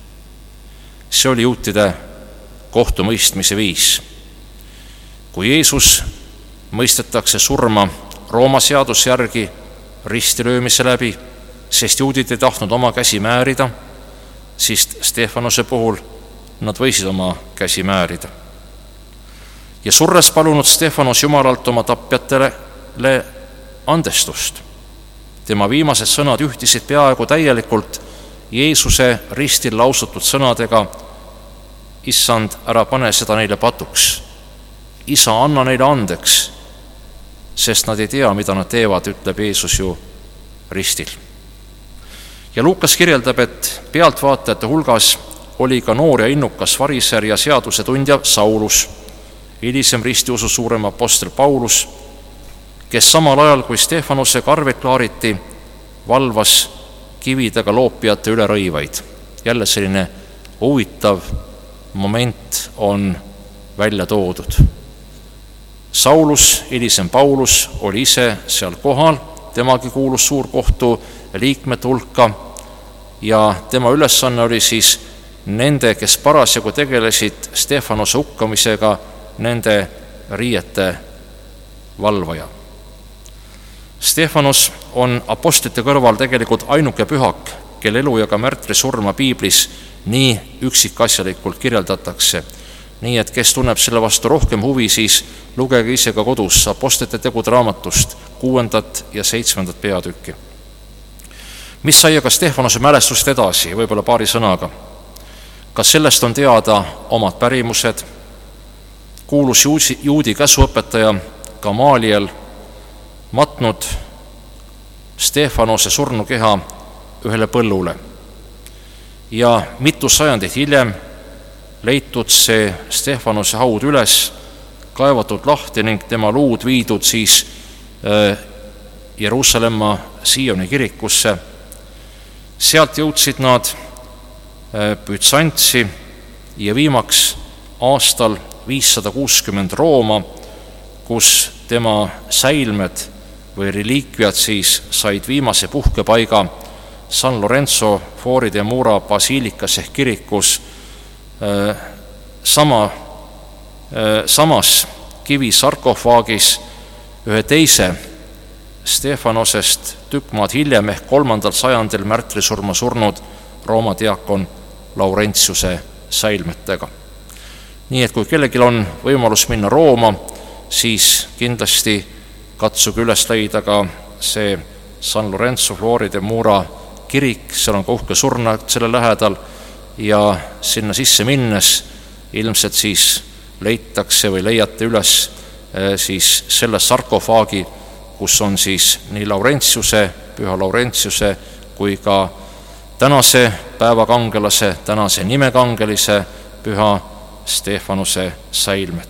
See oli juutide kohtumõistmise viis. Kui Jeesus mõistetakse surma Rooma seaduse järgi ristilöömise läbi, sest juudid ei tahtnud oma käsi määrida, siis Stefanuse puhul nad võisid oma käsi määrida. Ja surres palunud Stefanus Jumalalt oma tapjatele andestust. Tema viimased sõnad ühtisid peaaegu täielikult Jeesuse ristil lausutud sõnadega: Issand, ära pane seda neile patuks. Isa, anna neile andeks, sest nad ei tea, mida nad teevad, ütleb Jeesus ju ristil. Ja Luukas kirjeldab, et pealtvaatajate hulgas oli ka noor ja innukas fariseer ja seaduse tundja Saulus, hilisem ristiusu suurem apostel Paulus, kes samal ajal, kui Stefanuse karved klaariti, valvas kividega loopijate üle rõivaid. Jälle selline huvitav moment on välja toodud. Saulus, hilisem Paulus, oli ise seal kohal, temagi kuulus suurkohtu liikmete hulka ja tema ülesanne oli siis nende, kes parasjagu tegelesid Stefanuse hukkamisega, nende riiete valvaja. Stefanus on apostlite kõrval tegelikult ainuke pühak, kelle elu ja ka märtri surma piiblis nii üksikasjalikult kirjeldatakse. Nii et kes tunneb selle vastu rohkem huvi, siis lugege ise ka kodus Apostlite tegude raamatust 6. ja 7. peatükki. Mis sai aga Stefanose mälestust edasi, võib-olla paari sõnaga. Kas sellest on teada omad pärimused? Kuulus juudi käsuõpetaja Gamaliel matnud Stefanose surnukeha ühele põllule ja mitu sajandit hiljem leitud see Stefanose haud üles, kaevatud lahti ning tema luud viidud siis Jeruusalemma Sioni kirikusse. Sealt jõudsid nad Bütsantsi ja viimaks aastal 560 Rooma, kus tema säilmed või reliikviad siis said viimase puhkepaiga San Lorenzo Fuori de Mura basiilikas ehk kirikus samas kivisarkofaagis ühe teise Stefanosest tükk maad hiljem ehk 3. sajandil märtrisurma surnud Rooma diakon Laurentiuse säilmetega. Nii et kui kellelgi on võimalus minna Rooma, siis kindlasti katsuge üles leida ka see San Lorenzo Fuori de Mura kirik, seal on ka uhke surnuaed selle lähedal ja sinna sisse minnes ilmselt siis leitakse või leiate üles siis selle sarkofaagi, kus on siis nii Laurentiuse, püha Laurentiuse kui ka tänase päevakangelase, tänase nimekangelise püha Stefanose säilmed.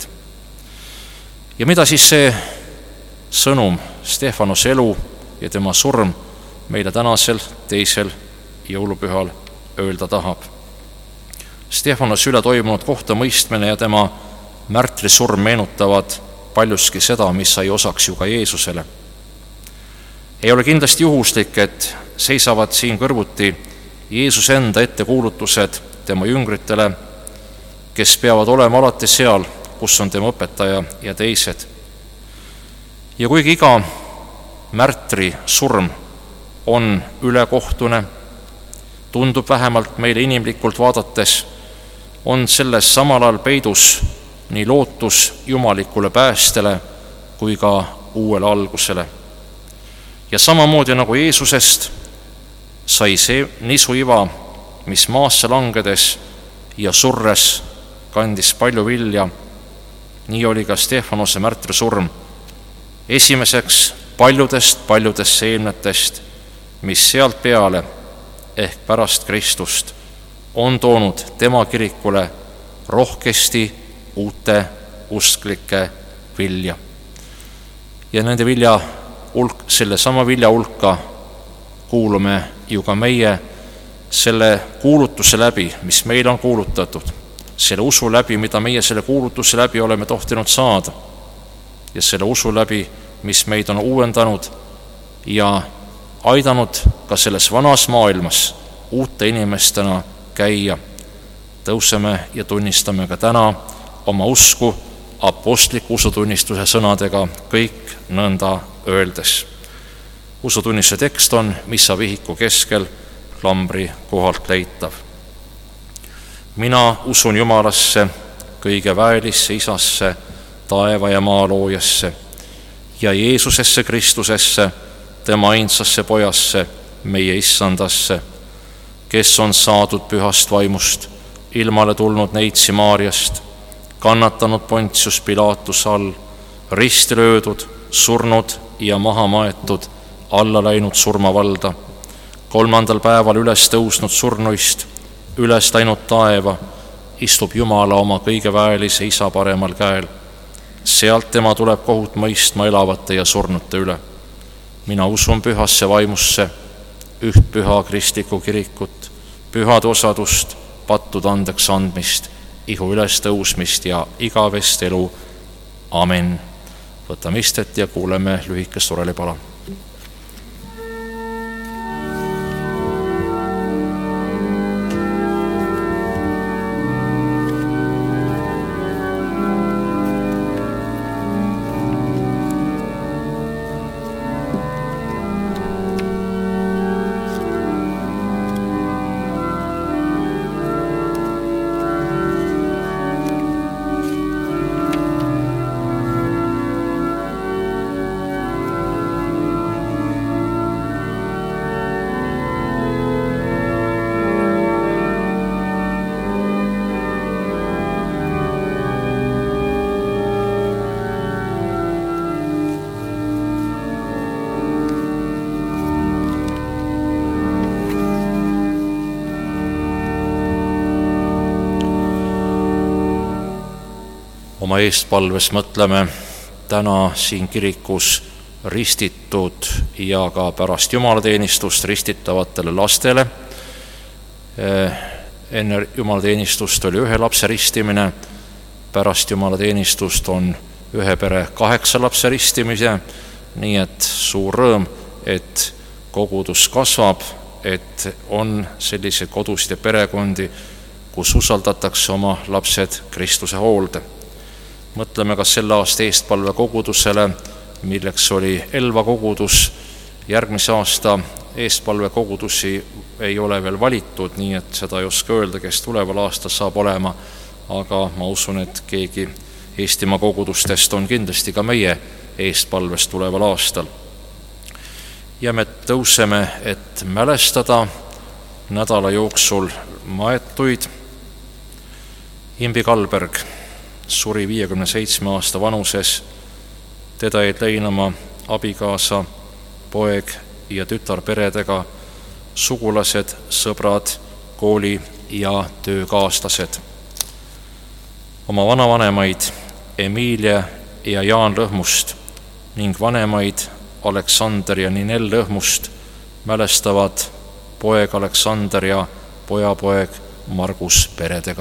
Ja mida siis see sõnum Stefanose elu ja tema surm meile tänasel teisel jõulupühal öelda tahab? Stefanose üle toimunud kohtumõistmine ja tema märtrisurm meenutavad paljuski seda, mis sai osaks ju ka Jeesusele. Ei ole kindlasti juhuslik, et seisavad siin kõrvuti Jeesuse enda ettekuulutused tema jüngritele, kes peavad olema alati seal, kus on tema õpetaja ja teised. Ja kuigi iga märtri surm on ülekohtune, tundub vähemalt meile inimlikult vaadates, on selles samal ajal peidus nii lootus jumalikule päästele kui ka uuele algusele. Ja samamoodi nagu Jeesusest sai see nisuiva, mis maasse langedes ja surres kandis palju vilja, nii oli ka Stefanose märtrisurm esimeseks paljudest seemnetest, mis sealt peale ehk pärast Kristust on toonud tema kirikule rohkesti uute usklike vilja. Ja nende selle sama vilja hulka kuulume ju ka meie selle kuulutuse läbi, mis meil on kuulutatud, selle usu läbi, mida meie selle kuulutuse läbi oleme tohtinud saada ja selle usu läbi, mis meid on uuendanud ja aidanud ka selles vanas maailmas uute inimestena käia. Tõuseme ja tunnistame ka täna oma usku apostliku usutunnistuse sõnadega kõik nõnda öeldes. Usutunnistuse tekst on missavihiku keskel klambri kohalt leitav. Mina usun Jumalasse, kõige väelisse Isasse, taeva ja maa loojasse ja Jeesusesse Kristusesse, tema ainsasse pojasse, meie issandasse, kes on saadud pühast vaimust, ilmale tulnud neitsi Maarjast, kannatanud Pontius Pilaatuse all, risti löödud, surnud ja maha maetud, alla läinud surmavalda, 3. päeval üles tõusnud surnuist, üles läinud taeva, istub Jumala oma kõige väelise Isa paremal käel. Sealt tema tuleb kohut mõistma elavate ja surnute üle. Mina usun pühasse vaimusse, üht püha kristlikku kirikut, pühade osadust, pattude andeks andmist, ihu üles tõusmist ja igavest elu. Amen. Võtame istet ja kuuleme lühikest orelipala. oma eestpalves mõtleme täna siin kirikus ristitud ja ka pärast jumalateenistust ristitavatele lastele. Enne jumalateenistust oli 1 lapse ristimine, pärast jumalateenistust on 1 pere 8 lapse ristimise, nii et suur rõõm, et kogudus kasvab, et on selliseid kodusid ja perekondi, kus usaldatakse oma lapsed Kristuse hoolde. Mõtleme ka selle aasta eestpalve kogudusele, milleks oli Elva kogudus. Järgmise aasta eestpalve kogudusi ei ole veel valitud, nii et seda ei oska öelda, kes tuleval aastal saab olema, aga ma usun, et keegi Eestimaa kogudustest on kindlasti ka meie eestpalves tuleval aastal. Ja me tõuseme, et mälestada nädala jooksul maetuid. Imbi Kalberg suri 57 aasta vanuses. Teda jäid leinama abikaasa, poeg ja tütar peredega, sugulased, sõbrad, kooli- ja töökaaslased. Oma vanavanemaid Emilia ja Jaan Lõhmust ning vanemaid Aleksander ja Ninel Lõhmust mälestavad poeg Aleksander ja pojapoeg Margus peredega.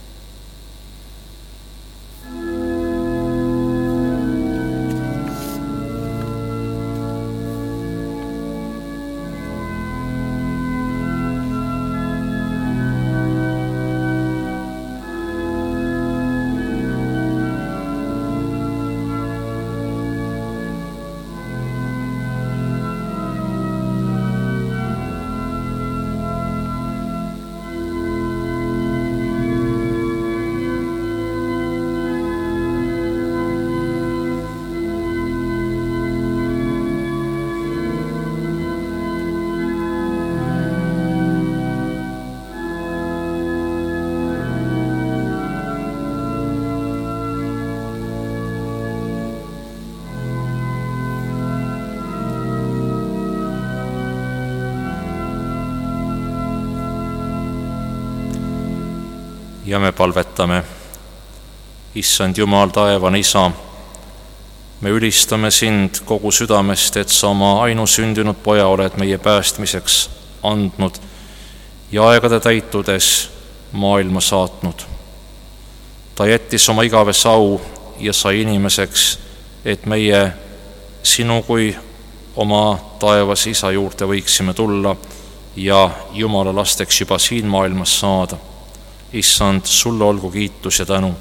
Ja me palvetame. Issand Jumal, taevane Isa, me ülistame sind kogu südamest, et sa oma ainusündinud poja oled meie päästmiseks andnud ja aegade täitudes maailma saatnud. Ta jättis oma igavese au ja sai inimeseks, et meie sinu kui oma taevas Isa juurde võiksime tulla ja Jumala lasteks juba siin maailmas saada. Issand, sulle olgu kiitus ja tänu.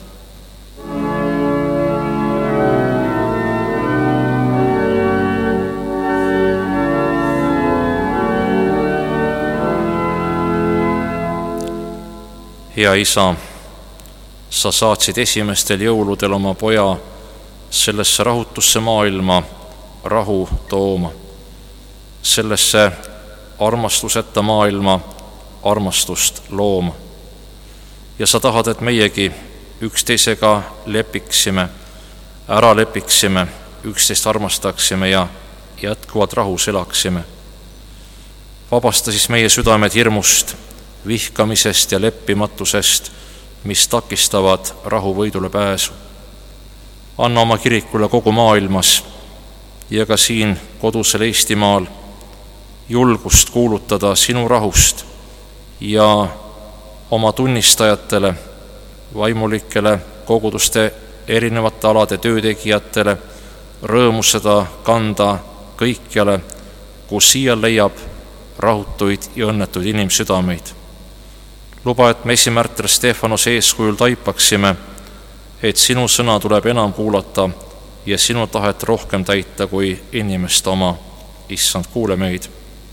Hea Isa, sa saatsid esimestel jõuludel oma poja sellesse rahutusse maailma rahu tooma, sellesse armastuseta maailma armastust looma. Ja sa tahad, et meiegi üksteisega lepiksime, ära lepiksime, üksteist armastaksime ja jätkuvalt rahus elaksime. Vabasta siis meie südamed hirmust, vihkamisest ja leppimatusest, mis takistavad rahu võidule pääsu. Anna oma kirikule kogu maailmas ja ka siin kodusel Eestimaal julgust kuulutada sinu rahust ja oma tunnistajatele, vaimulikele, koguduste erinevate alade töötegijatele rõõmustada kanda kõikjale, kus siia leiab rahutuid ja õnnetuid inimsüdameid. Luba, et me esimärter Stefanose eeskujul taipaksime, et sinu sõna tuleb enam kuulata ja sinu tahet rohkem täita kui inimeste oma. Issand, kuule meid.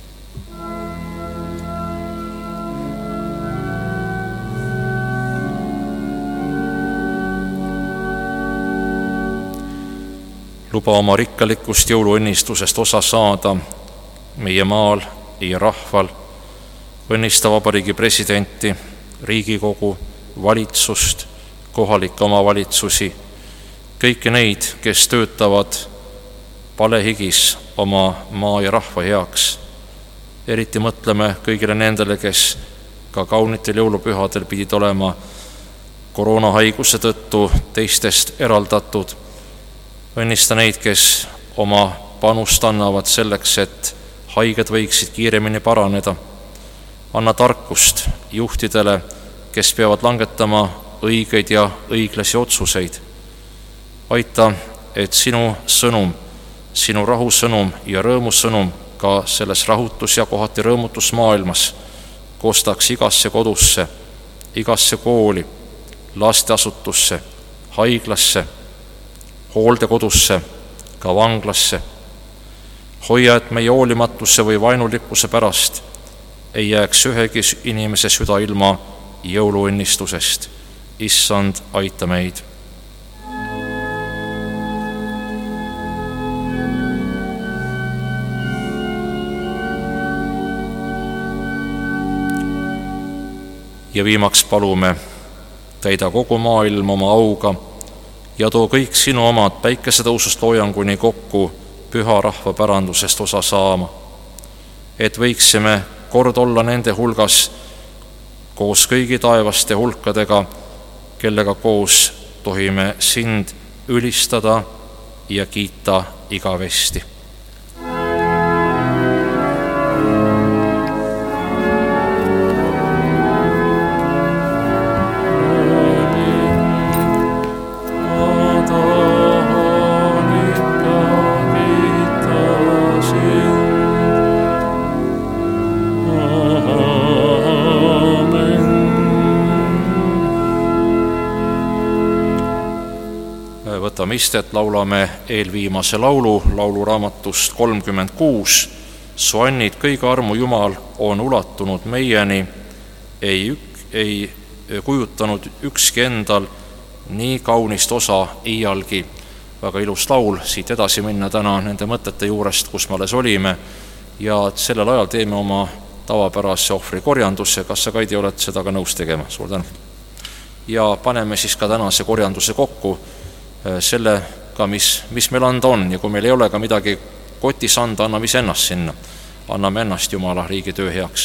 Luba oma rikkalikust jõuluõnnistusest osa saada meie maal ja rahval. Õnnista Vabariigi presidenti, Riigikogu, valitsust, kohalikke omavalitsusi, kõiki neid, kes töötavad palehigis oma maa ja rahva heaks. Eriti mõtleme kõigile nendele, kes ka kaunitel jõulupühadel pidid olema koroonahaiguse tõttu teistest eraldatud. Õnnista neid, kes oma panust annavad selleks, et haiged võiksid kiiremini paraneda. Anna tarkust juhtidele, kes peavad langetama õigeid ja õiglasi otsuseid. Aita, et sinu sõnum, sinu rahusõnum ja rõõmusõnum ka selles rahutus- ja kohati rõõmutus maailmas kostaks igasse kodusse, igasse kooli, lasteasutusse, haiglasse, hooldekodusse, ka vanglasse. Hoia, et meie hoolimatuse või vaenulikkuse pärast ei jääks ühegi inimese süda ilma jõuluõnnistusest. Issand, aita meid. Ja viimaks palume, täida kogu maailm oma auga ja too kõik sinu omad päikesetõusust loojanguni kokku püha rahva pärandusest osa saama, et võiksime kord olla nende hulgas koos kõigi taevaste hulkadega, kellega koos tohime sind ülistada ja kiita igavesti. Võtame istet, laulame eelviimase laulu, lauluraamatust 36. Su annid kõige armu Jumal on ulatunud meieni, ei kujutanud ükski endal nii kaunist osa iialgi. Väga ilus laul, siit edasi minna täna nende mõtete juurest, kus me alles olime, ja sellel ajal teeme oma tavapärase ohvri korjanduse. Kas sa, Kaidi, oled seda ka nõus tegema? Suur tänu. Ja paneme siis ka tänase korjanduse kokku sellega, mis meil anda on, ja kui meil ei ole ka midagi kotis anda, anname ise ennast sinna. Anname ennast Jumala riigi töö heaks.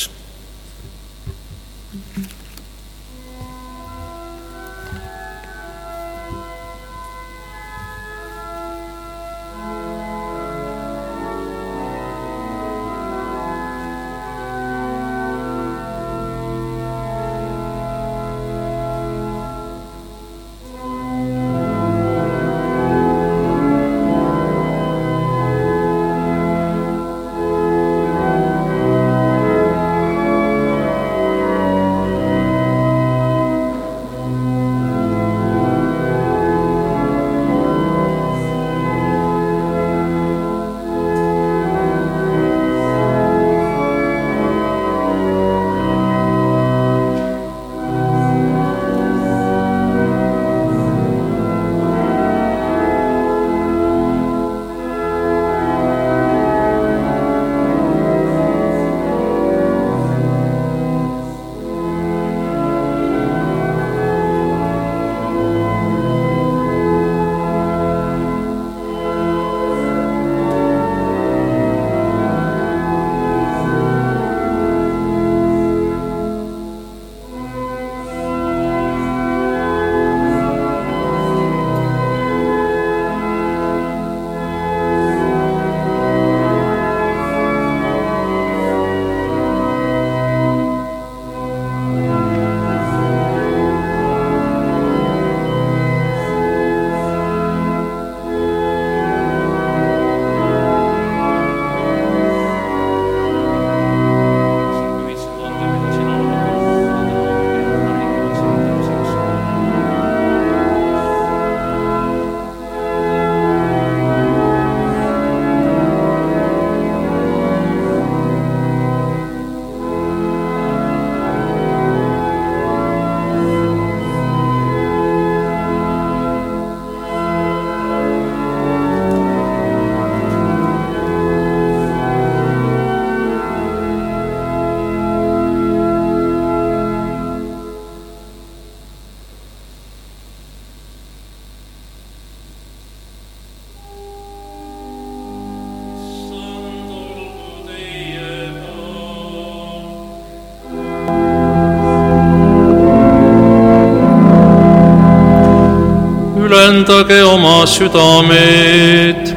pühendage oma südamed.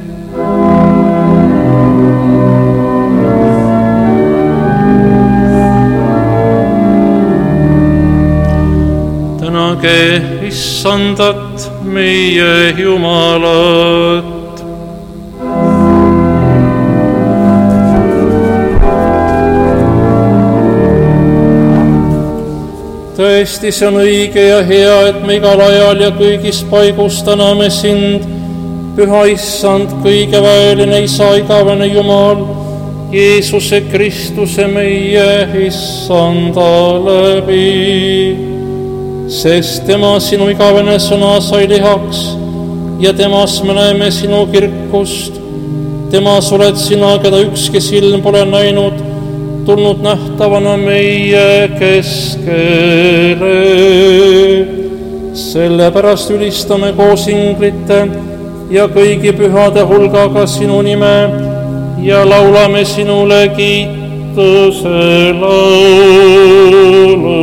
Tänage Issandat, meie Jumalat. Tõesti, see on õige ja hea, et me igal ajal ja kõigis paigus täname sind, Püha Issand, kõige väeline Isa, igavene Jumal, Jeesuse Kristuse meie Issanda läbi. Sest tema, sinu igavene sõna, sai lihaks ja temas me näeme sinu kirkust. Temas oled sina, keda ükski silm pole näinud, tulnud nähtavana meie keskele. Sellepärast ülistame koos inglite ja kõigi pühade hulgaga sinu nime ja laulame sinule kiituse laulu.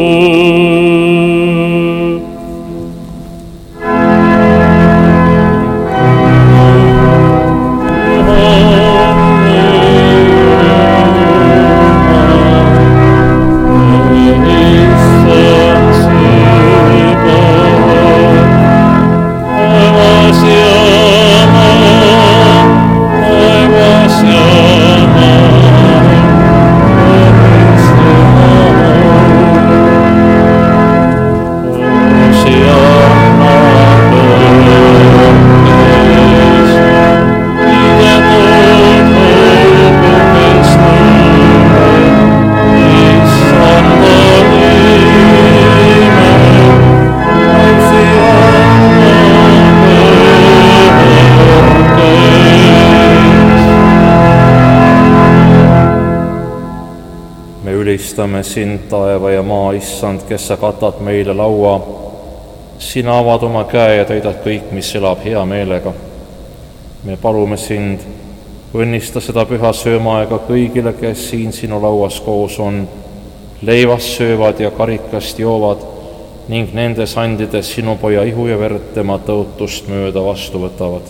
Ülistame sind, taeva ja maa Issand, kes sa katad meile laua. Sina avad oma käe ja täidad kõik, mis elab hea meelega. Me palume sind, õnnista seda püha söömaaega kõigile, kes siin sinu lauas koos on, leivast söövad ja karikast joovad ning nendes andides sinu poja ihu ja verd tema tõotust mööda vastu võtavad.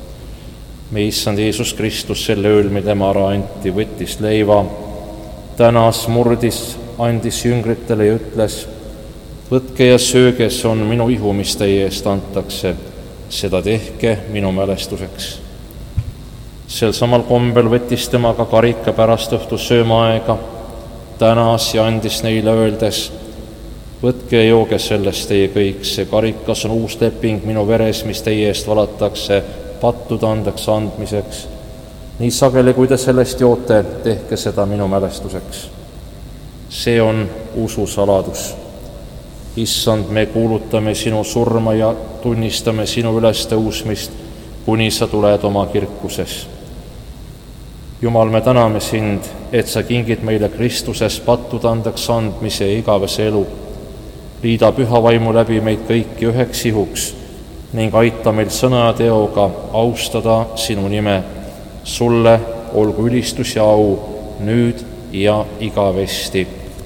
Me Issand Jeesus Kristus selle ööl, mil tema ära anti, võttis leiva, tänas, murdis, andis jüngritele ja ütles, võtke ja sööge, see on minu ihu, mis teie eest antakse, seda tehke minu mälestuseks. Sel samal kombel võttis tema ka karika pärast õhtu söömaaega, tänas ja andis neile öeldes, võtke ja jooge sellest teie kõik, see karikas on uus leping minu veres, mis teie eest valatakse pattude andeks andmiseks. Nii sageli, kui te sellest joote, tehke seda minu mälestuseks. See on usu saladus. Issand, me kuulutame sinu surma ja tunnistame sinu ülestõusmist, kuni sa tuled oma kirkuses. Jumal, me täname sind, et sa kingid meile Kristuses pattude andeks andmise ja igavese elu. Liida püha vaimu läbi meid kõiki üheks ihuks ning aita meil sõna ja teoga austada sinu nime. Sulle olgu ülistus ja au nüüd ja igavesti.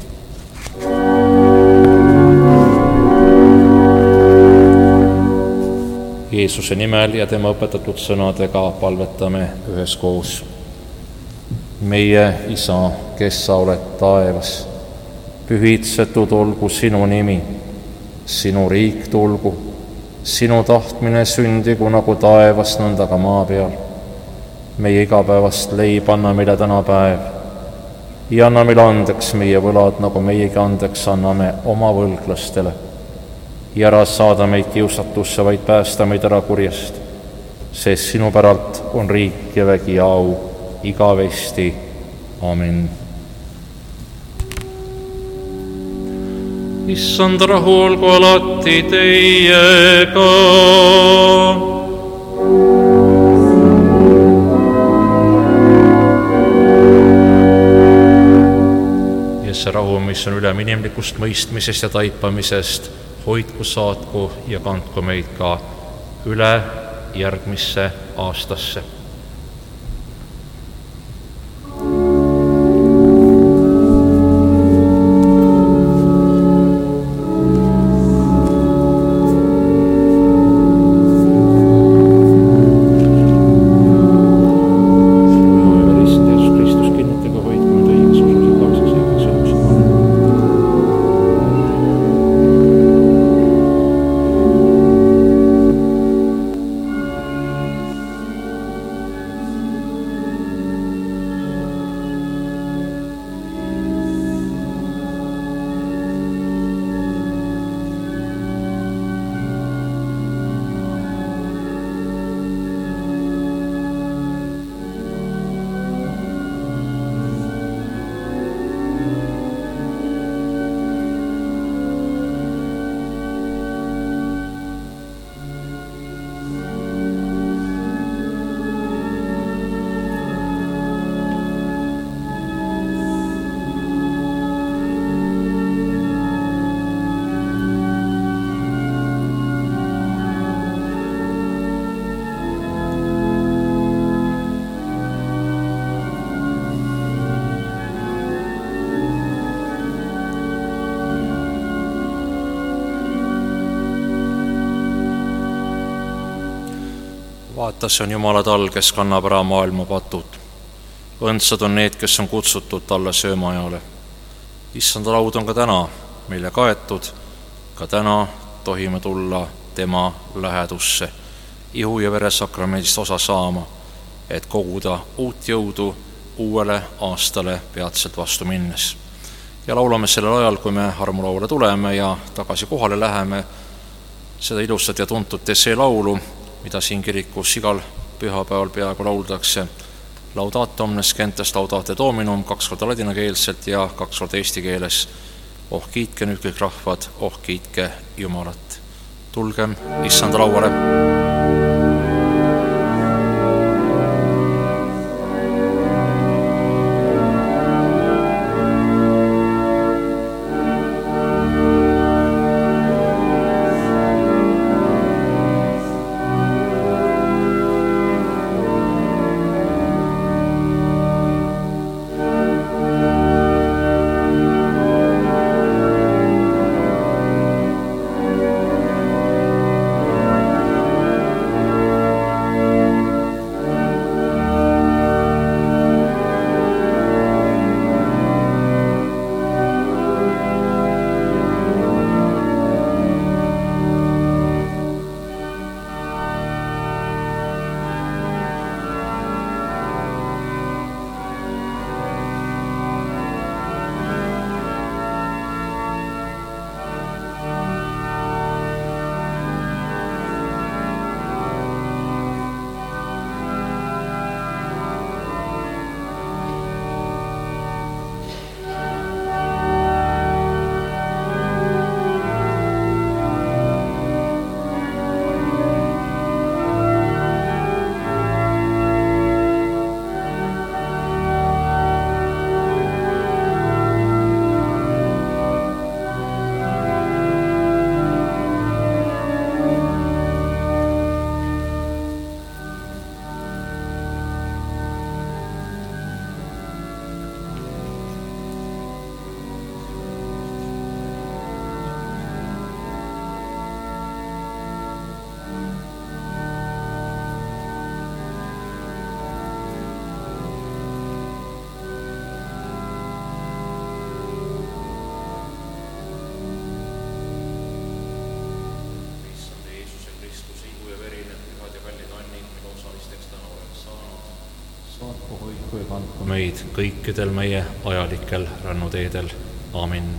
Jeesuse nimel ja tema õpetatud sõnadega palvetame üheskoos. Meie Isa, kes sa oled taevas, pühitsetud olgu sinu nimi, sinu riik tulgu, sinu tahtmine sündigu nagu taevas, nõnda ka maa peal. Meie igapäevast leib anna meile täna päev ja anna meile andeks meie võlad, nagu meiegi andeks anname oma võlglastele. Ja ära saada meid kiusatusse, vaid päästa meid ära kurjast, sest sinu päralt on riik ja vägi ja au igavesti. Amen. Issand, rahu olgu alati teiega. See rahu, mis on ülem inimlikust mõistmisest ja taipamisest, hoidku, saatku ja kandku meid ka üle järgmisse aastasse. vaata, see on Jumala tall, kes kannab ära maailma patud. Õndsad on need, kes on kutsutud talle söömaajale. Issanda laud on ka täna meile kaetud, ka täna tohime tulla tema lähedusse, ihu ja vere sakramendist osa saama, et koguda uut jõudu uuele aastale peatselt vastu minnes. Ja laulame sellel ajal, kui me armulauale tuleme ja tagasi kohale läheme, seda ilusat ja tuntud Tessee laulu, mida siin kirikus igal pühapäeval peaaegu lauldakse. Laudate omnes gentes laudate Dominum, 2 korda ladinakeelselt ja 2 korda eesti keeles. Oh kiitke nüüd kõik rahvad, oh kiitke Jumalat. Tulgem issanda lauale. Meid kõikidel meie ajalikel rännuteedel. Aamin.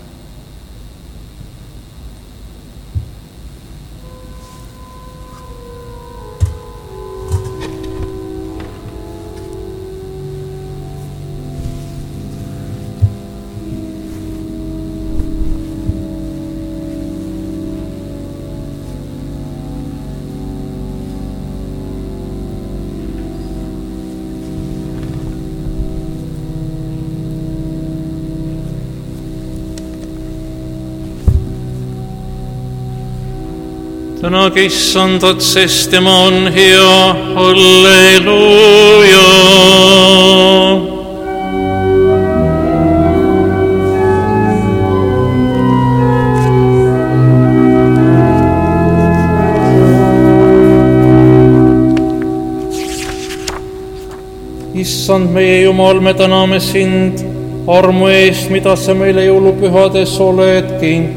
Tänage Issandat, sest tema on hea, halleluuja. Issand, meie Jumal, me täname sind armu eest, mida sa meile jõulupühades oled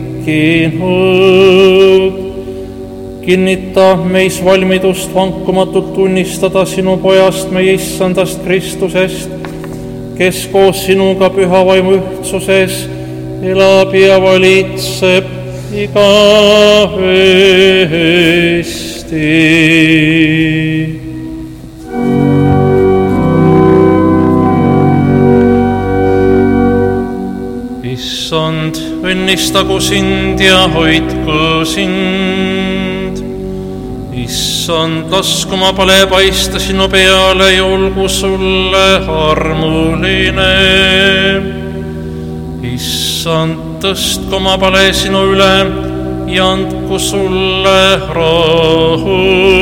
kinkinud. Kinnita meis valmidust vankumatult tunnistada sinu pojast, meie Issandast Kristusest, kes koos sinuga püha vaimu ühtsuses elab ja valitseb igavesti. Issand, õnnistagu sind ja hoidku sind. Issand, lasku oma pale paista sinu peale ja olgu sulle armuline. Issand, tõstku oma pale sinu üle ja andku sulle rahu.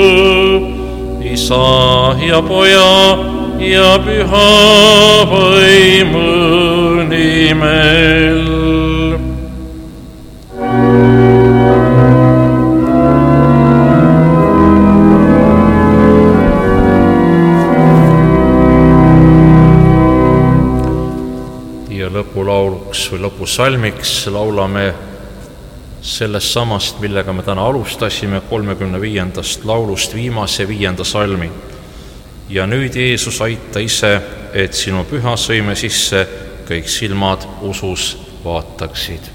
Isa ja Poja ja Püha Vaimu nimel. lõpulauluks või lõpusalmiks laulame sellest samast, millega me täna alustasime, 35. laulust viimase 5. salmi. Ja nüüd, Jeesus, aita ise, et sinu püha sõime sisse kõik silmad usus vaataksid.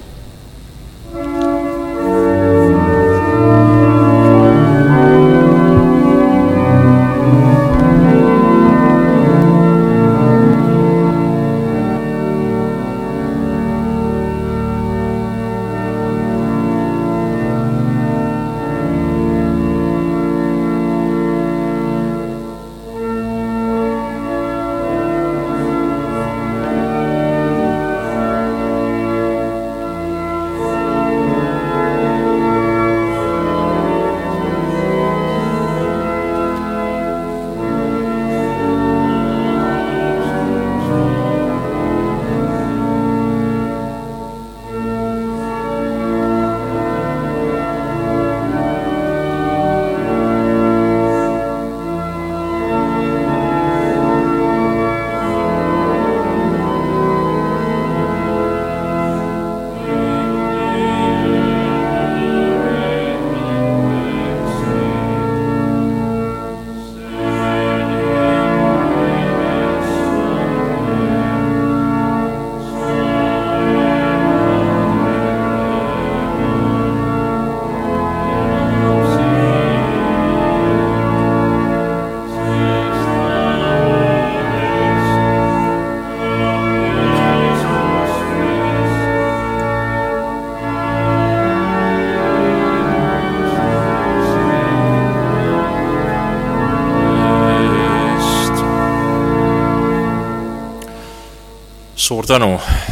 Suur tänu,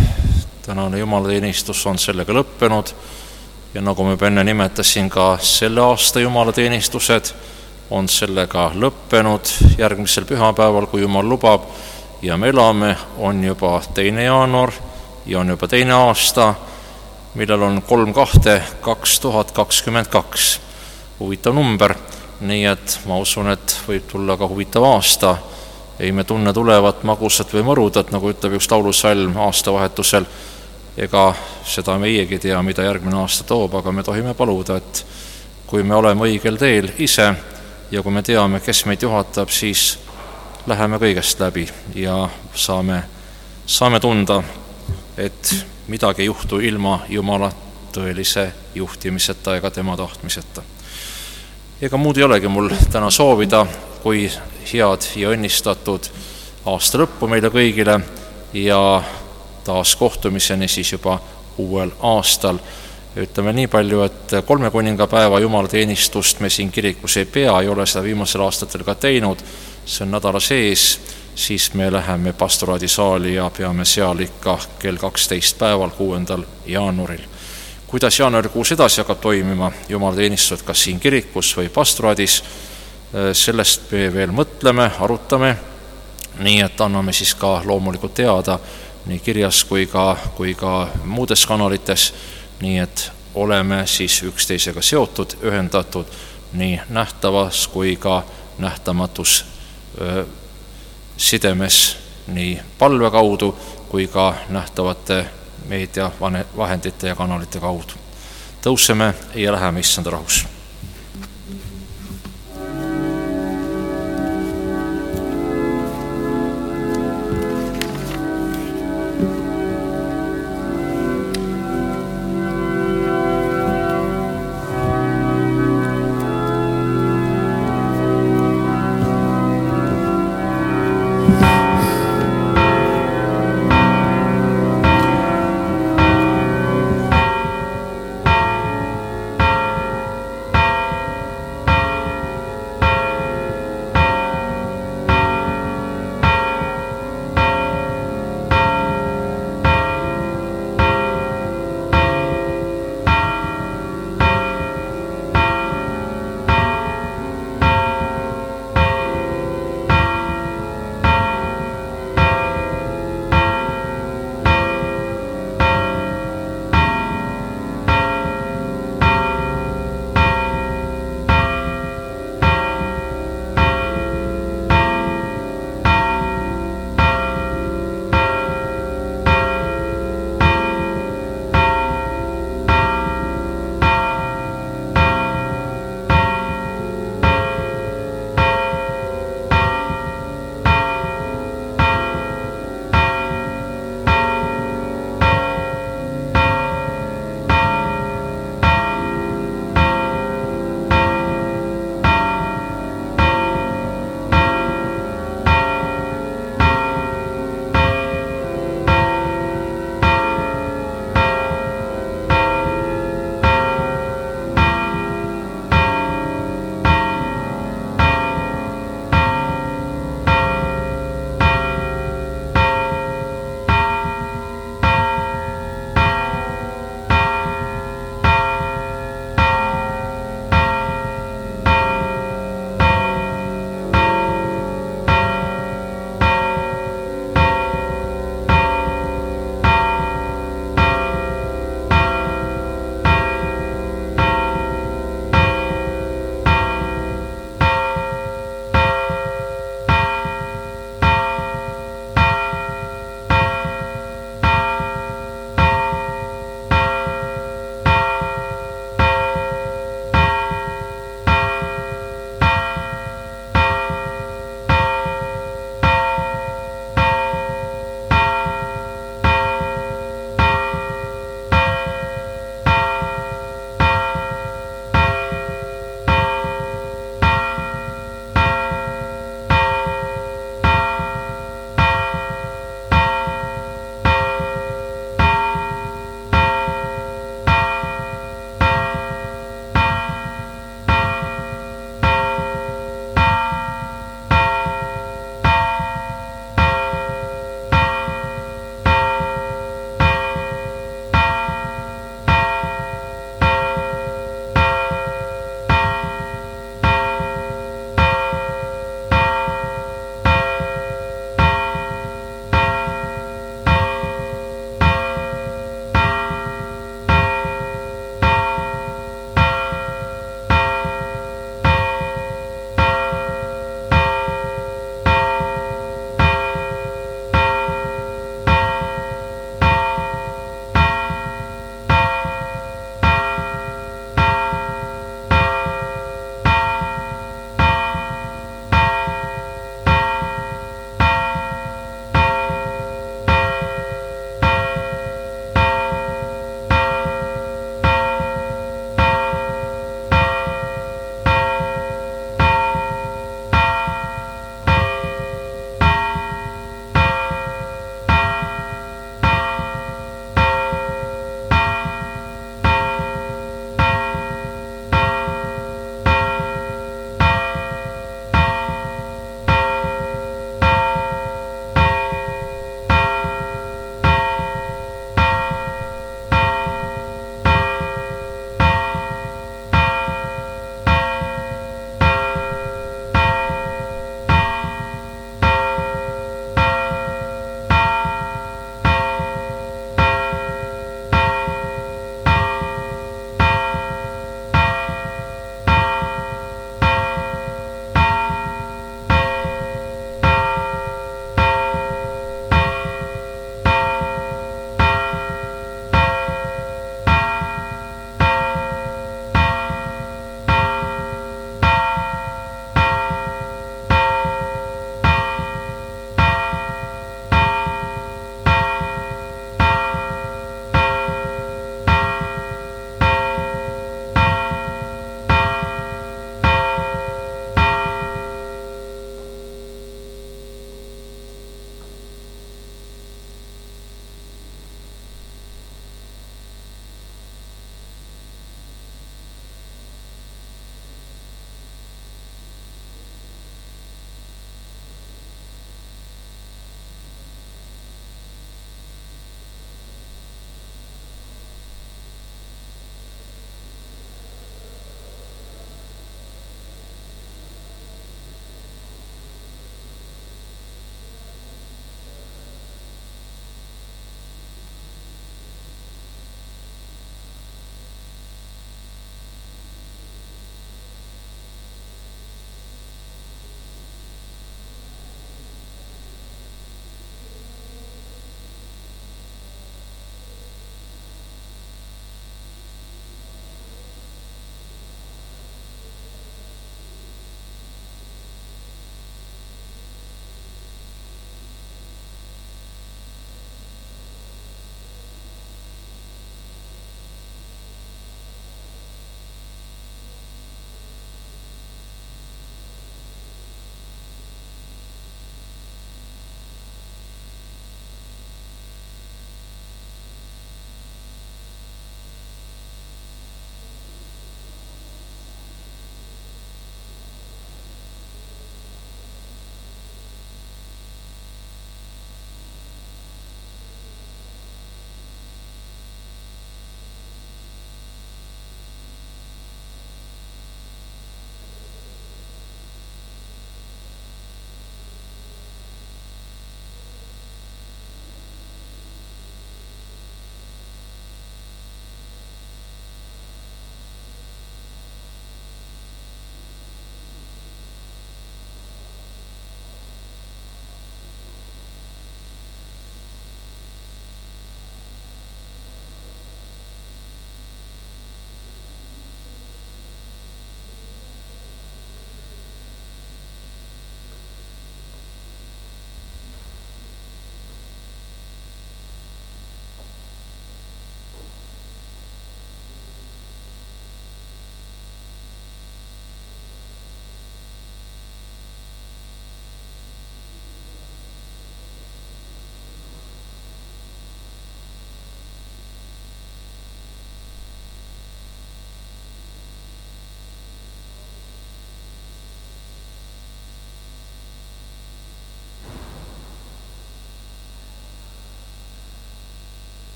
tänane jumalateenistus on sellega lõppenud ja nagu ma juba enne nimetasin, ka selle aasta jumalateenistused on sellega lõppenud järgmisel pühapäeval, kui Jumal lubab, ja me elame, on juba 2. jaanuar ja on juba teine aasta, millel on 3/2/2022. Huvitav number, nii et ma usun, et võib tulla ka huvitav aasta. Ei me tunne tulevat magusat või mõrudat, nagu ütleb üks laulusalm aastavahetusel, ega seda meiegi tea, mida järgmine aasta toob, aga me tohime paluda, et kui me oleme õigel teel ise ja kui me teame, kes meid juhatab, siis läheme kõigest läbi ja saame tunda, et midagi ei juhtu ilma Jumala tõelise juhtimiseta ega tema tahtmiseta. Ega muud ei olegi mul täna soovida, kui head ja õnnistatud aasta lõppu meile kõigile ja taas kohtumiseni siis juba uuel aastal. Ütleme nii palju, et 3 kuningapäeva jumalateenistust me siin kirikus ei pea, ei ole seda viimasel aastatel ka teinud, see on nädala sees, siis me läheme pastoraadisaali ja peame seal ikka kell 12 päeval 6. jaanuaril. Kuidas jaanuarikuus edasi hakkab toimima jumalateenistused, kas siin kirikus või pastoraadis, sellest me veel mõtleme, arutame, nii et anname siis ka loomulikult teada nii kirjas kui ka muudes kanalites, nii et oleme siis üksteisega seotud, ühendatud nii nähtavas kui ka nähtamatus sidemes nii palve kaudu kui ka nähtavate meediavahendite ja kanalite kaudu. Tõuseme ja läheme issanda rahus.